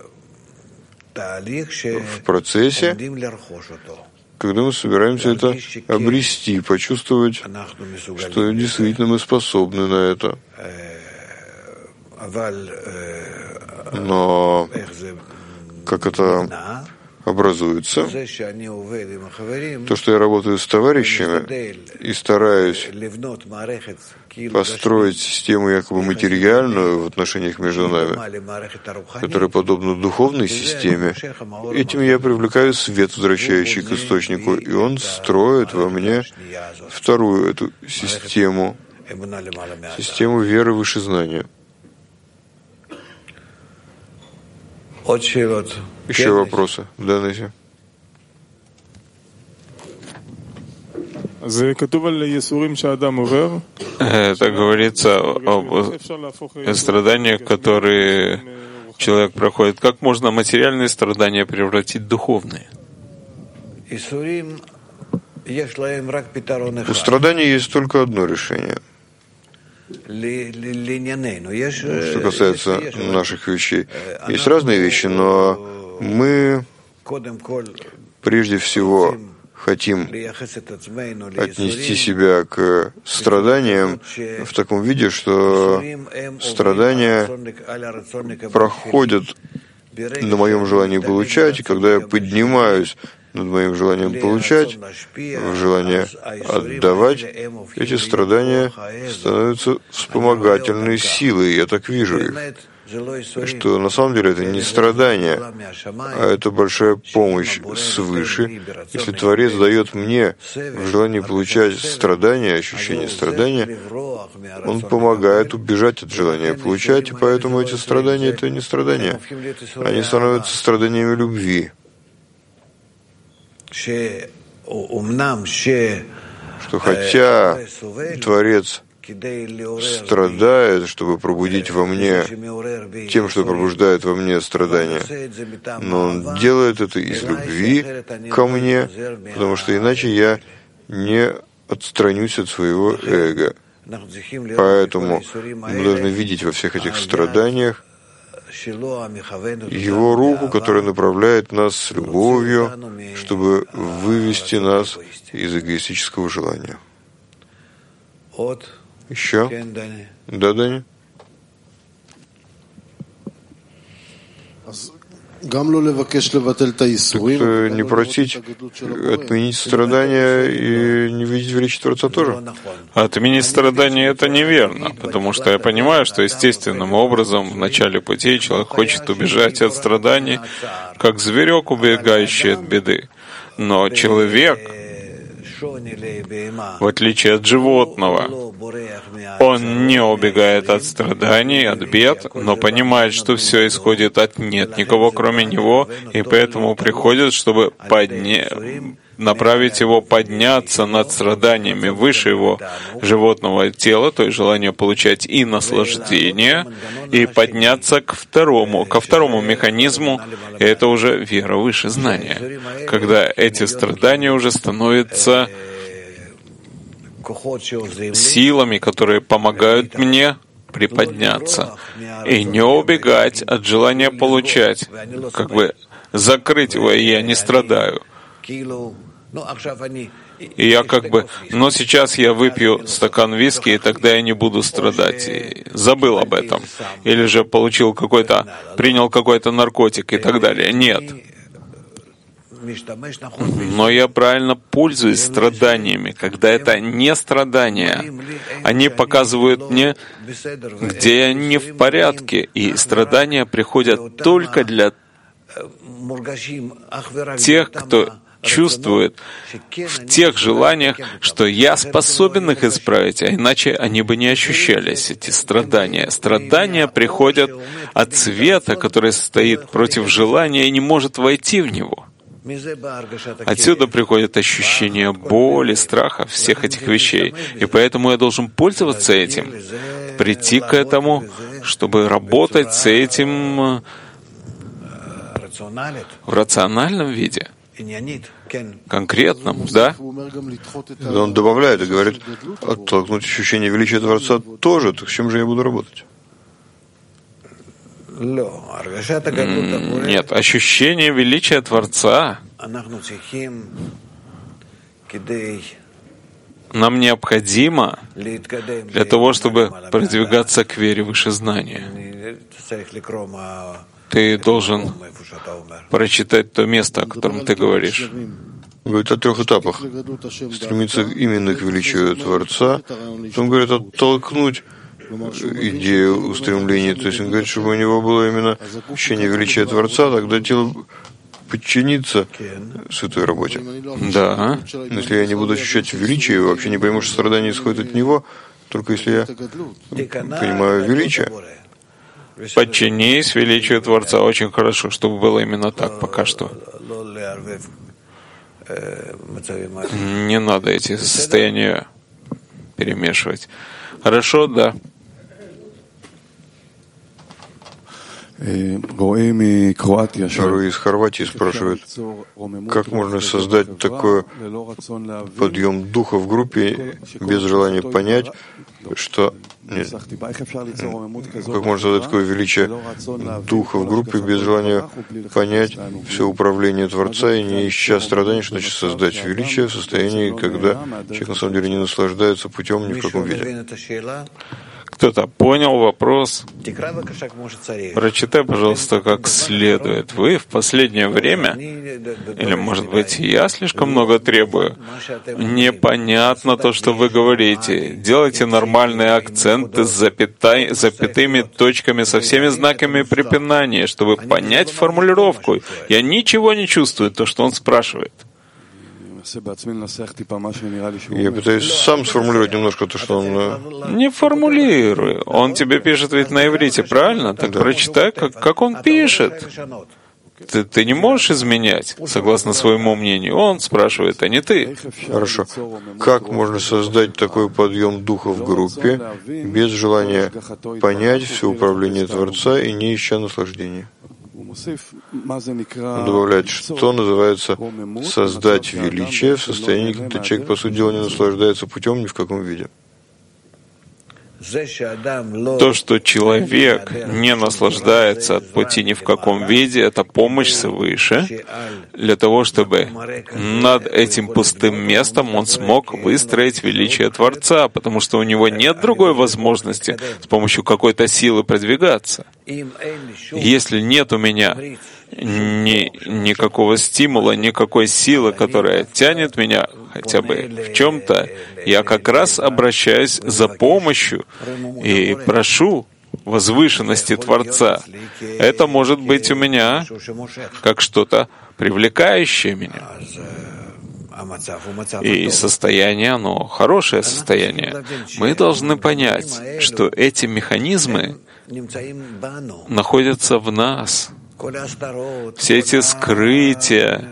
в процессе, когда мы собираемся это обрести, почувствовать, что действительно мы способны на это. Но как это образуется, то, что я работаю с товарищами и стараюсь построить систему якобы материальную в отношениях между нами, которая подобна духовной системе, этим я привлекаю свет, возвращающий к источнику, и он строит во мне вторую эту систему, систему веры выше знания. Еще вопросы? Да, Нэси. Это говорится об страданиях, которые человек проходит. Как можно материальные страдания превратить в духовные? У страданий есть только одно решение. Что касается наших вещей. Есть разные вещи, но мы прежде всего хотим отнести себя к страданиям в таком виде, что страдания проходят на моем желании получать, и когда я поднимаюсь над моим желанием получать, в желание отдавать, эти страдания становятся вспомогательной силой. Я так вижу их. Что на самом деле это не страдание, а это большая помощь свыше. Если Творец дает мне в желании получать страдания, ощущение страдания, Он помогает убежать от желания получать, и поэтому эти страдания — это не страдания. Они становятся страданиями любви. Что хотя Творец страдает, чтобы пробудить во мне тем, что пробуждает во мне страдания, но Он делает это из любви ко мне, потому что иначе я не отстранюсь от своего эго. Поэтому мы должны видеть во всех этих страданиях Его руку, которая направляет нас с любовью, чтобы вывести нас из эгоистического желания. Еще? Да, Даня? Так не просить отменить страдания и не видеть величие Творца тоже? Отменить страдания — это неверно, потому что я понимаю, что естественным образом в начале пути человек хочет убежать от страданий, как зверек, убегающий от беды. Но человек, в отличие от животного, он не убегает от страданий, от бед, но понимает, что все исходит от нет никого, кроме него, и поэтому приходит, чтобы подня... направить его подняться над страданиями выше его животного тела, то есть желание получать и наслаждение, и подняться к второму, ко второму механизму, и это уже вера выше знания, когда эти страдания уже становятся силами, которые помогают мне приподняться и не убегать от желания получать, как бы закрыть его, и я не страдаю. И я как бы, но сейчас я выпью стакан виски, и тогда я не буду страдать. И забыл об этом. Или же получил какой-то, принял какой-то наркотик и так далее. Нет. Но я правильно пользуюсь страданиями, когда это не страдания. Они показывают мне, где я не в порядке, и страдания приходят только для тех, кто чувствует в тех желаниях, что я способен их исправить, а иначе они бы не ощущались, эти страдания. Страдания приходят от света, который стоит против желания и не может войти в него. Отсюда приходит ощущение боли, страха, всех этих вещей. И поэтому я должен пользоваться этим, прийти к этому, чтобы работать с этим в рациональном виде, конкретном, да? Он добавляет и говорит, оттолкнуть ощущение величия Творца тоже, так с чем же я буду работать? Нет, ощущение величия Творца нам необходимо для того, чтобы продвигаться к вере выше знания. Ты должен прочитать то место, о котором ты говоришь. Говорит о трех этапах. Стремиться именно к величию Творца. Он говорит оттолкнуть идею устремления. То есть он говорит, чтобы у него было именно ощущение величия Творца, тогда тело подчинится святой работе. Да. Но если я не буду ощущать величие, и вообще не пойму, что страдания исходят от него, только если я понимаю величие. подчинись величию Творца. Очень хорошо, чтобы было именно так пока что. Не надо эти состояния перемешивать. Хорошо, да. Руи из Хорватии спрашивает, как можно создать такой подъем духа в группе без желания понять, что... Нет. Как можно создать такое величие духа в группе без желания понять все управление Творца и не ища страданий, что значит создать величие в состоянии, когда человек на самом деле не наслаждается путем ни в каком виде. Кто-то понял вопрос? Прочитай, пожалуйста, как следует. Вы в последнее время, или, может быть, я слишком много требую, непонятно то, что вы говорите. Делайте нормальные акценты с запятой, запятыми точками, со всеми знаками препинания, чтобы понять формулировку. Я ничего не чувствую, то, что он спрашивает. Я пытаюсь сам сформулировать немножко то, что он... Не формулируй. Он тебе пишет ведь на иврите, правильно? Так да. Прочитай, как, как он пишет. Ты, ты не можешь изменять, согласно своему мнению. Он спрашивает, а не ты. Хорошо. Как можно создать такой подъем духа в группе без желания понять все управление Творца и не ища наслаждения? Он добавляет, что называется создать величие в состоянии, когда человек, по сути дела, не наслаждается путем ни в каком виде. То, что человек не наслаждается от пути ни в каком виде, это помощь свыше для того, чтобы над этим пустым местом он смог выстроить величие Творца, потому что у него нет другой возможности с помощью какой-то силы продвигаться. Если нет у меня ни, никакого стимула, никакой силы, которая тянет меня хотя бы в чем-то, я как раз обращаюсь за помощью и прошу возвышенности Творца. Это может быть у меня как что-то привлекающее меня. И состояние, оно хорошее состояние. Мы должны понять, что эти механизмы находятся в нас. Все эти скрытия,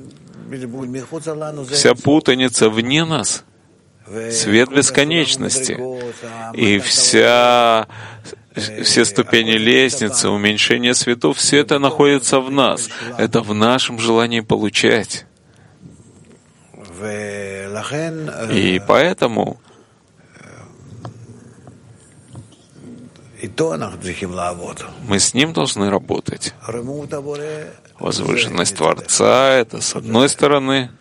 вся путаница вне нас, свет бесконечности, и вся, все ступени лестницы, уменьшение светов, все это находится в нас. Это в нашем желании получать. И поэтому мы с ним должны работать. Возвышенность Творца — это, с одной стороны,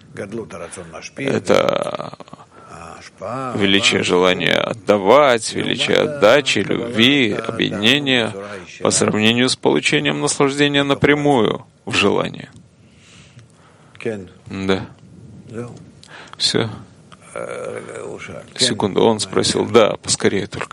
это величие желания отдавать, величие отдачи, любви, объединения по сравнению с получением наслаждения напрямую в желании. Да. Все. Секунду, он спросил, да, поскорее только.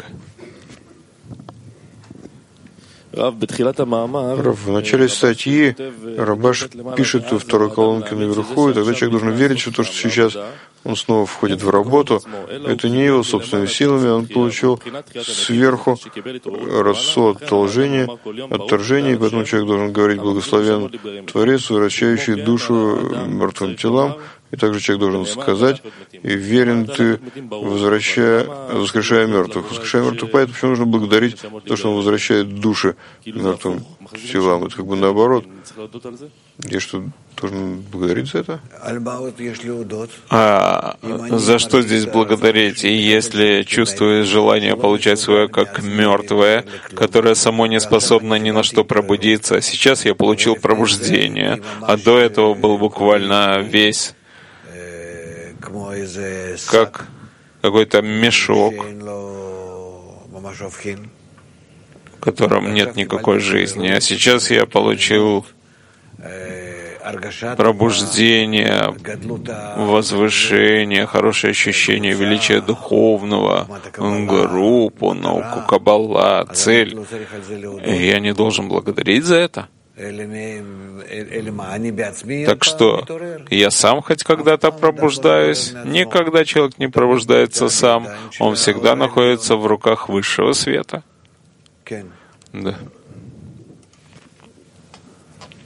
В начале статьи Рабаш пишет во второй колонке наверху, и тогда человек должен верить в то, что сейчас он снова входит в работу. Это не его собственными силами, он получил сверху расу отторжения, отторжения, и поэтому человек должен говорить «Благословен Творец, возвращающий душу мертвым телам». И также человек должен сказать, и верен ты, возвращая, воскрешая мертвых. Воскрешая мертвых, поэтому почему нужно благодарить то, что он возвращает души мертвым телам. Это как бы наоборот. Я что, должен благодарить за это? А за что здесь благодарить? И если чувствуешь желание получать свое как мертвое, которое само не способно ни на что пробудиться, сейчас я получил пробуждение, а до этого был буквально весь как какой-то мешок, в котором нет никакой жизни. А сейчас я получил пробуждение, возвышение, хорошее ощущение величия духовного, группу, науку Каббала, цель. И я не должен благодарить за это. Так что я сам хоть когда-то пробуждаюсь. Никогда человек не пробуждается сам. Он всегда находится в руках высшего света. Да.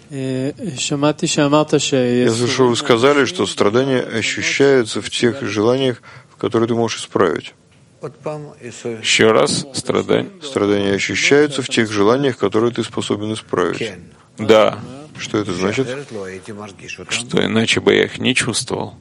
Я слышал, вы сказали, что страдания ощущаются в тех желаниях, которые ты можешь исправить. Еще раз, страдания. Страдания ощущаются в тех желаниях, которые ты способен исправить. Да. Что это значит? Что иначе бы я их не чувствовал.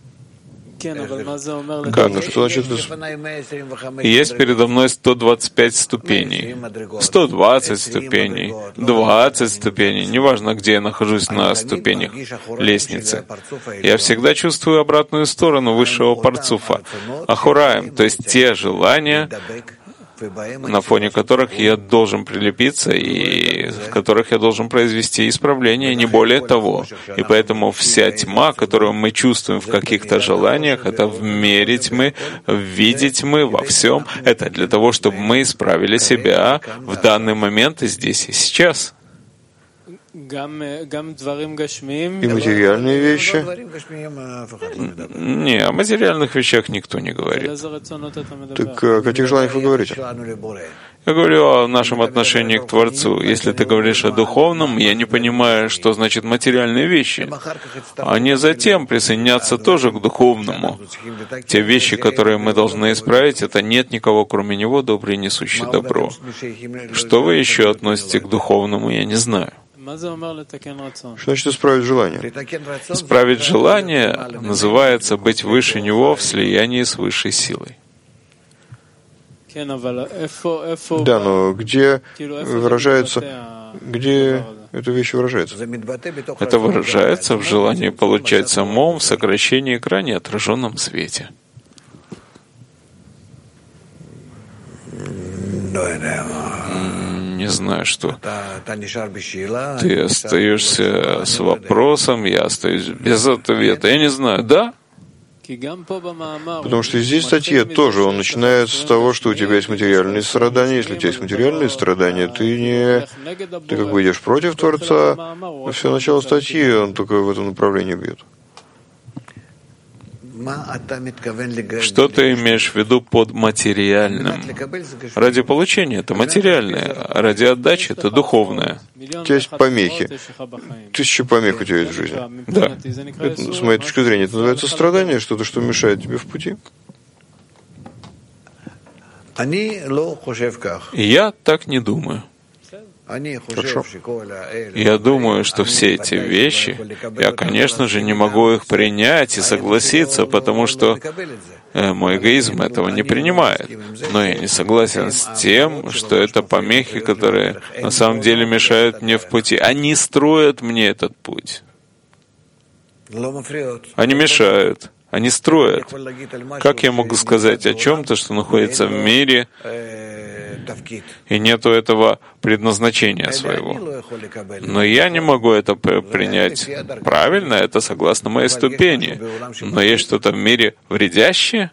Как? Ну, что значит? Есть передо мной сто двадцать пять ступеней, сто двадцать ступеней, двадцать ступеней, неважно, где я нахожусь на ступенях лестницы. Я всегда чувствую обратную сторону высшего парцуфа, ахураем, то есть те желания, на фоне которых я должен прилепиться и в которых я должен произвести исправление, не более того. И поэтому вся тьма, которую мы чувствуем в каких-то желаниях, это в мере тьмы, видеть мы во всем. Это для того, чтобы мы исправили себя в данный момент и здесь и сейчас. И материальные вещи? Не, о материальных вещах никто не говорит. Так о каких желаниях вы говорите? Я говорю о нашем отношении к Творцу. Если ты говоришь о духовном, я не понимаю, что значит материальные вещи. Они затем присоединятся тоже к духовному. Те вещи, которые мы должны исправить, это нет никого, кроме Него, добрый, несущий добро. Что вы еще относите к духовному, я не знаю. Что значит исправить желание? Исправить желание называется быть выше него в слиянии с высшей силой. Да, но где выражается, где эта вещь выражается? Это выражается в желании получать самом в сокращении экране отраженном свете. Не знаю, что. Ты остаешься с вопросом, я остаюсь без ответа. Я не знаю, да? Потому что здесь в статье тоже он начинает с того, что у тебя есть материальные страдания. Если у тебя есть материальные страдания, ты не... Ты как бы идешь против Творца. Все начало статьи он только в этом направлении бьет. Что ты имеешь в виду под материальным? Ради получения — это материальное, а ради отдачи — это духовное. У тебя есть помехи. Тысяча помех у тебя есть в жизни. Да. Это, с моей точки зрения, это называется страдание, что-то, что мешает тебе в пути. Я так не думаю. Хорошо. Я думаю, что все эти вещи, я, конечно же, не могу их принять и согласиться, потому что мой эгоизм этого не принимает. Но я не согласен с тем, что это помехи, которые на самом деле мешают мне в пути. Они строят мне этот путь. Они мешают. Они строят. Как я могу сказать о чем-то, что находится в мире, и нету этого предназначения своего? Но я не могу это принять. Правильно, это согласно моей ступени. Но есть что-то в мире вредящее?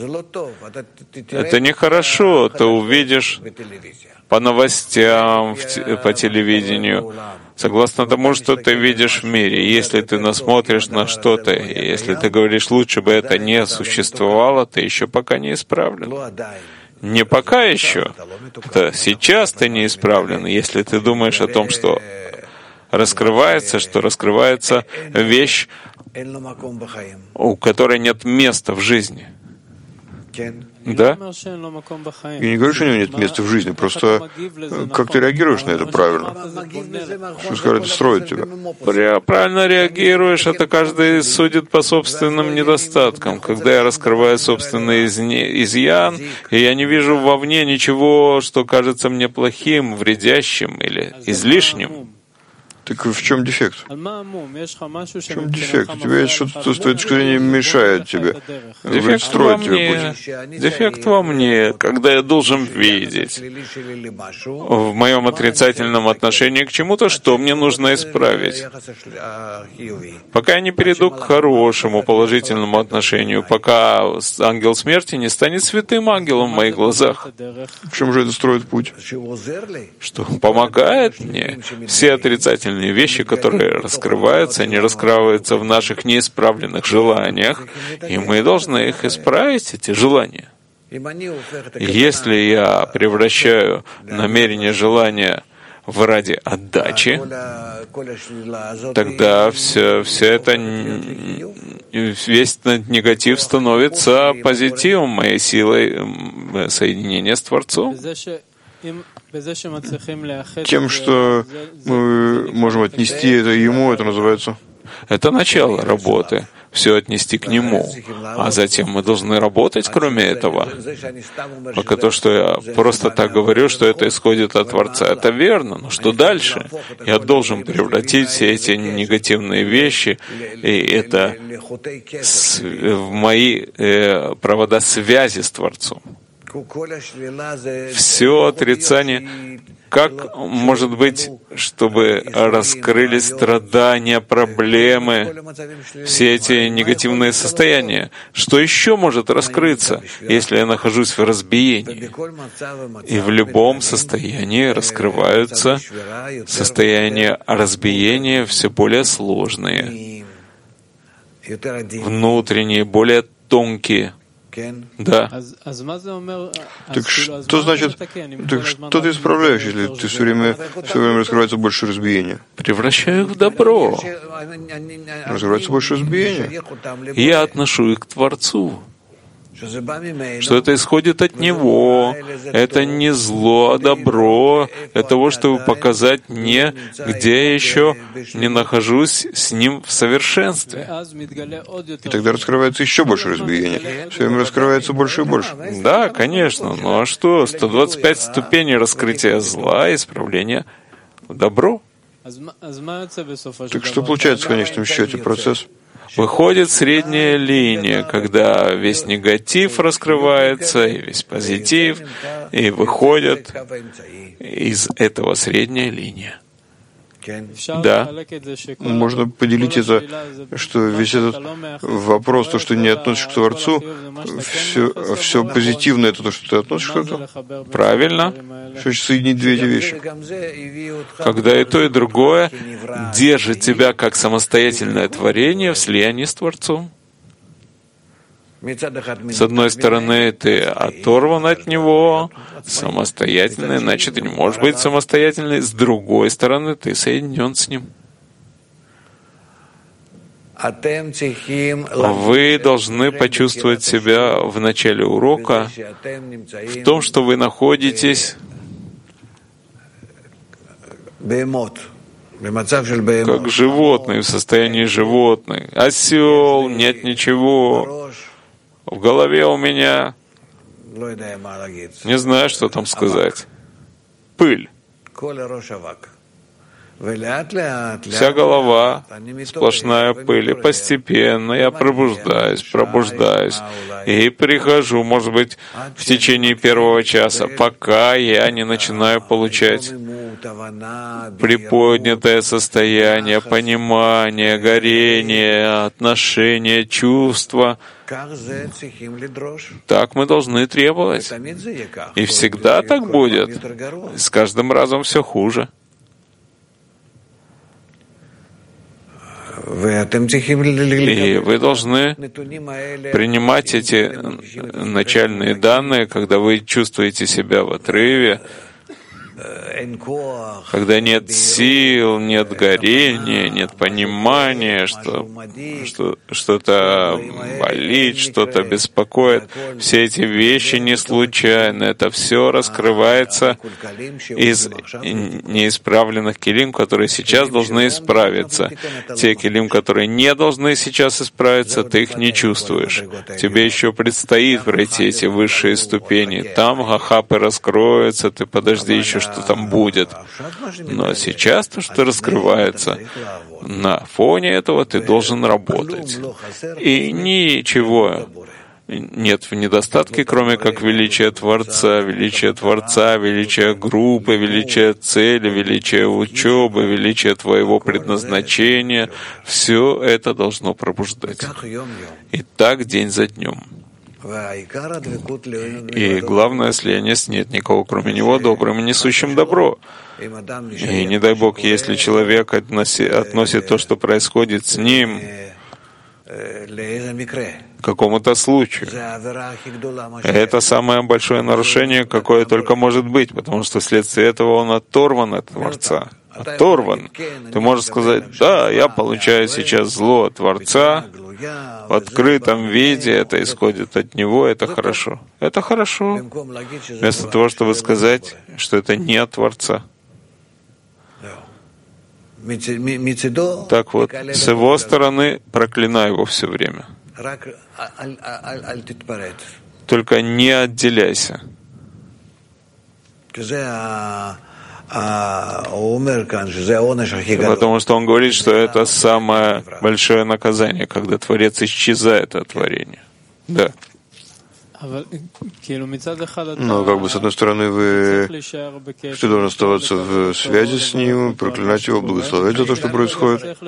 Это нехорошо. Ты увидишь по новостям, по телевидению, согласно тому, что ты видишь в мире. Если ты насмотришь на что-то, и если ты говоришь, лучше бы это не существовало, ты еще пока не исправлен. Не пока еще. Это сейчас ты не исправлен. Если ты думаешь о том, что раскрывается, что раскрывается вещь, у которой нет места в жизни. Да? Я не говорю, что у него нет места в жизни, просто как ты реагируешь на это правильно? Что скажет, это строит тебя? Правильно реагируешь, это каждый судит по собственным недостаткам. Когда я раскрываю собственный изъян, и я не вижу вовне ничего, что кажется мне плохим, вредящим или излишним. Так в чем дефект? В чем дефект? У тебя есть что-то, с твоей точки зрения, мешает тебе. Дефект во мне. Дефект во мне, когда я должен видеть в моем отрицательном отношении к чему-то, что мне нужно исправить. Пока я не перейду к хорошему, положительному отношению, пока ангел смерти не станет святым ангелом в моих глазах. В чем же это строит путь? Что помогает мне. Все отрицательные вещи, которые раскрываются, они раскрываются в наших неисправленных желаниях, и мы должны их исправить, эти желания. Если я превращаю намерение желания ради отдачи, тогда все, все это, весь этот негатив становится позитивом, моей силой соединения с Творцом. Тем, что мы можем отнести это Ему, это называется? Это начало работы. Все отнести к Нему. А затем мы должны работать, кроме этого. Пока то, что я просто так говорю, что это исходит от Творца, это верно. Но что дальше? Я должен превратить все эти негативные вещи, и это с, в мои э, провода связи с Творцом. Все отрицание. Как может быть, чтобы раскрылись страдания, проблемы, все эти негативные состояния? Что еще может раскрыться, если я нахожусь в разбиении? И в любом состоянии раскрываются состояния разбиения все более сложные, внутренние, более тонкие. Да. Так что значит, так что ты исправляешь, если ты все время, все время раскрывается больше разбиения? Превращаю их в добро. Раскрывается больше разбиения. Я отношу их к Творцу. Что это исходит от Него. Это не зло, а добро. Для того, чтобы показать мне, где я еще не нахожусь с Ним в совершенстве. И тогда раскрывается еще больше разбиения. Все время раскрывается больше и больше. Да, конечно. Ну а что? сто двадцать пять ступеней раскрытия зла и исправления в добро. Так что получается в конечном счете процесс? Выходит средняя линия, когда весь негатив раскрывается, и весь позитив, и выходит из этого средняя линия. Да. Можно поделить это, что весь этот вопрос, то, что не относишь к Творцу, все, все позитивное, это то, что ты относишь к этому? Правильно. Что значит соединить две эти вещи? Когда и то, и другое держит тебя как самостоятельное творение в слиянии с Творцом. С одной стороны, ты оторван от Него, самостоятельный, значит, ты не можешь быть самостоятельный. С другой стороны, ты соединен с Ним. Вы должны почувствовать себя в начале урока в том, что вы находитесь как животные, в состоянии животных. Осел, нет ничего. В голове у меня не знаю, что там сказать. Пыль. Вся голова сплошная пыль, и постепенно я пробуждаюсь, пробуждаюсь, и прихожу, может быть, в течение первого часа, пока я не начинаю получать приподнятое состояние, понимание, горение, отношения, чувства. Так мы должны требовать. И всегда так будет. С каждым разом все хуже. И вы должны принимать эти начальные данные, когда вы чувствуете себя в отрыве, когда нет сил, нет горения, нет понимания, что, что что-то болит, что-то беспокоит. Все эти вещи не случайны. Это все раскрывается из неисправленных килим, которые сейчас должны исправиться. Те килим, которые не должны сейчас исправиться, ты их не чувствуешь. Тебе еще предстоит пройти эти высшие ступени. Там гахапы раскроются, ты подожди еще, что там будет. Но сейчас то, что раскрывается, на фоне этого ты должен работать. И ничего нет в недостатке, кроме как величия Творца, величия Творца, величия группы, величия цели, величия учебы, величия твоего предназначения. Все это должно пробуждать. И так день за днем. И главное слияние с нет никого, кроме Него, добрым и несущим добро. И не дай Бог, если человек относи, относит то, что происходит с ним, какому-то случаю. Это самое большое нарушение, какое только может быть, потому что вследствие этого он оторван от Творца. Оторван. Ты можешь сказать: да, я получаю сейчас зло от Творца, в открытом виде, это исходит от Него, это хорошо. Это хорошо. Вместо того, чтобы сказать, что это не от Творца. Так вот, с его стороны проклинай его все время. Только не отделяйся. Потому что он говорит, что это самое большое наказание, когда Творец исчезает от творения. Да. Но как бы с одной стороны вы ты должен оставаться в связи с ним, проклинать его, благословлять за то, что происходит.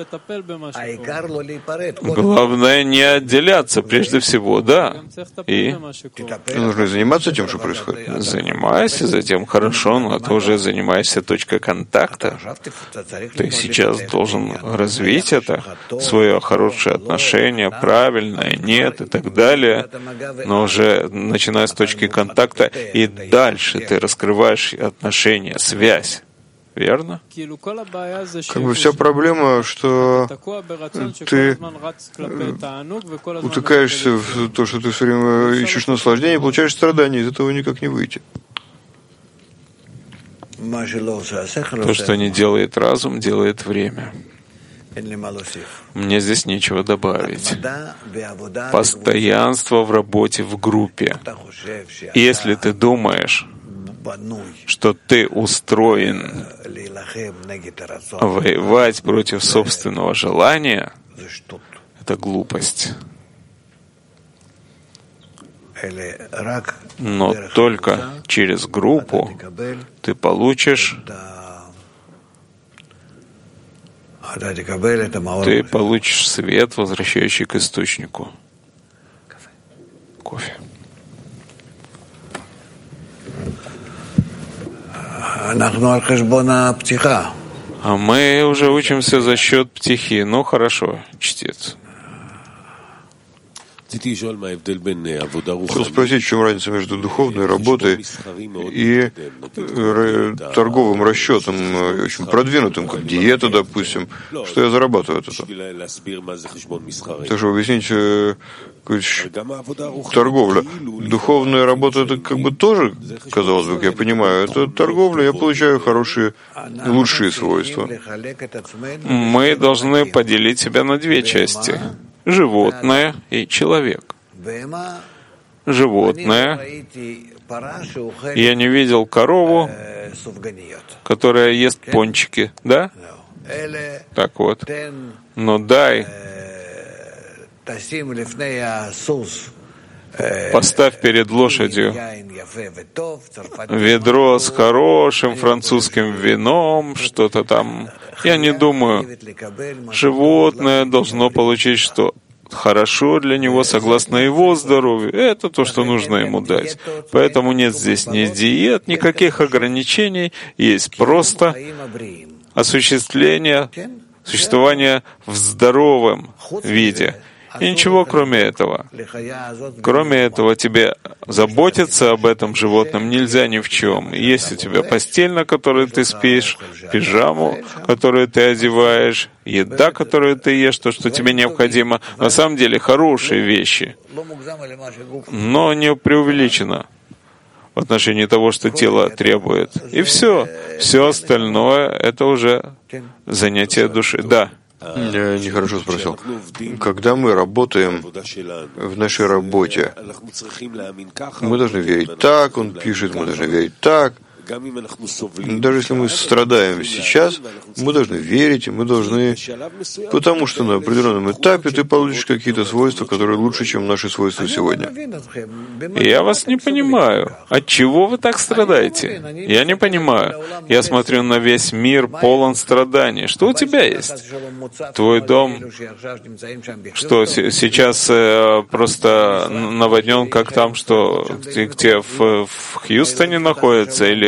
Главное не отделяться прежде всего, да. И нужно заниматься тем, что происходит. Занимайся, затем хорошо, но ты уже занимаешься точкой контакта. Ты сейчас должен развить это, свое хорошее отношение, правильное, нет и так далее, но уже начиная с точки контакта, и дальше ты раскрываешь отношения, связь. Верно? Как бы вся проблема, что ты утыкаешься в то, что ты все время ищешь наслаждение, получаешь страдания, из этого никак не выйти. То, что не делает разум, делает время. Мне здесь нечего добавить. Постоянство в работе в группе. Если ты думаешь, что ты устроен воевать против собственного желания, это глупость. Но только через группу ты получишь ты получишь свет, возвращающий к источнику. Кофе. А мы уже учимся за счет птихи. Ну хорошо, чтец. Хотел спросить, в чем разница между духовной работой и торговым расчетом, очень продвинутым, как диета, допустим, что я зарабатываю от этого. Так что объяснить торговля. Духовная работа — это как бы тоже, казалось бы, как я понимаю, это торговля, я получаю хорошие, лучшие свойства. Мы должны поделить себя на две части. Животное и человек. Животное. Я не видел корову, которая ест пончики, да? Так вот. Но дай, поставь перед лошадью ведро с хорошим французским вином, что-то там. Я не думаю, животное должно получить что хорошо для него, согласно его здоровью. Это то, что нужно ему дать. Поэтому нет здесь ни диет, никаких ограничений. Есть просто осуществление существования в здоровом виде. И ничего кроме этого. Кроме этого, тебе заботиться об этом животном нельзя ни в чем. Есть у тебя постель, на которой ты спишь, пижаму, которую ты одеваешь, еда, которую ты ешь, то, что тебе необходимо. На самом деле хорошие вещи, но не преувеличено в отношении того, что тело требует. И все. Все остальное — это уже занятие души. Да. Я нехорошо спросил. Когда мы работаем в нашей работе, мы должны верить так, он пишет, мы должны верить так. Даже если мы страдаем сейчас, мы должны верить, и мы должны, потому что на определенном этапе ты получишь какие-то свойства, которые лучше, чем наши свойства сегодня. Я вас не понимаю. От чего вы так страдаете? Я не понимаю. Я смотрю на весь мир полон страданий. Что у тебя есть? Твой дом, что сейчас э, просто наводнен, как там, что где в, в Хьюстоне находится, или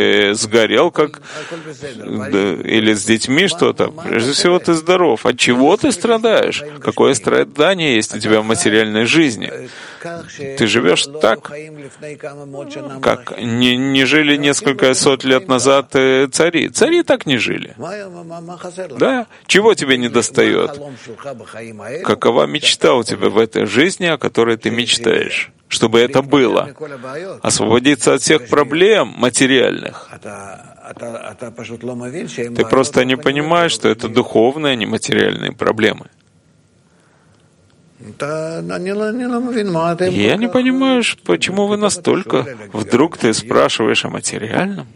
ты сгорел, как или с детьми что-то. Прежде всего, ты здоров. От чего ты страдаешь? Какое страдание есть у тебя в материальной жизни? Ты живешь так, как не, не жили несколько сот лет назад цари. Цари так не жили. Да? Чего тебе не достает? Какова мечта у тебя в этой жизни, о которой ты мечтаешь? Чтобы это было. Освободиться от всех проблем материальных. Ты просто не понимаешь, что это духовные, а не материальные проблемы. Я не понимаю, почему вы настолько... Вдруг ты спрашиваешь о материальном?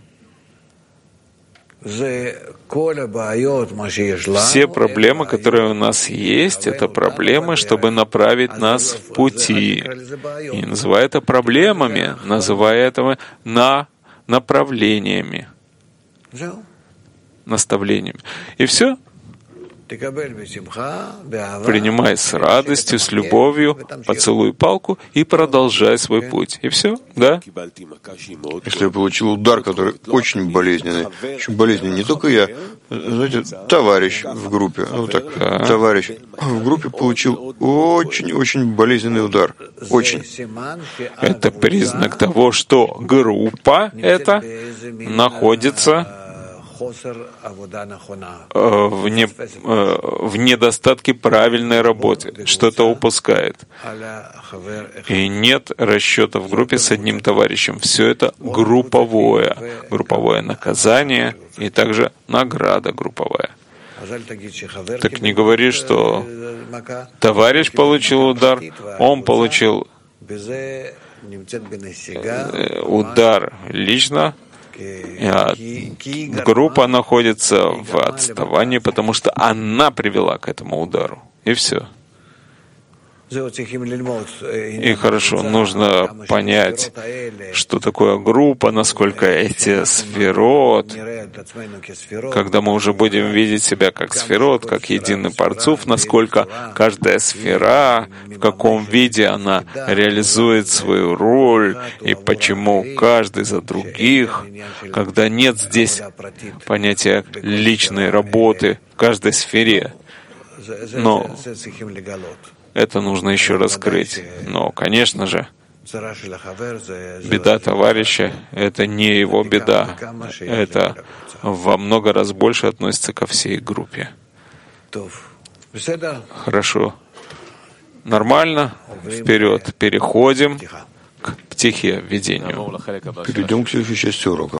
Все проблемы, которые у нас есть, это проблемы, чтобы направить нас в пути. И называя это проблемами, называя это на направлениями, наставлениями. И все. Принимай с радостью, с любовью, поцелуй палку и продолжай свой путь. И все, да? Если я получил удар, который очень болезненный, очень болезненный, не только я, знаете, товарищ в группе, ну так, да. товарищ в группе получил очень-очень болезненный удар. Очень. Это признак того, что группа эта находится В, не, в недостатке правильной работы, что-то упускает. И нет расчета в группе с одним товарищем. Все это групповое, групповое наказание и также награда групповая. Так не говори, что товарищ получил удар, он получил удар лично, а группа находится в отставании, потому что она привела к этому удару. И все. И хорошо, нужно понять, что такое группа, насколько эти сферот, когда мы уже будем видеть себя как сферот, как единый парцуф, насколько каждая сфера, в каком виде она реализует свою роль, и почему каждый за других, когда нет здесь понятия личной работы в каждой сфере. Но это нужно еще раскрыть. Но, конечно же, беда товарища — это не его беда. Это во много раз больше относится ко всей группе. Хорошо. Нормально? Вперед. Переходим к птихе, введению. Перейдем к следующей части урока.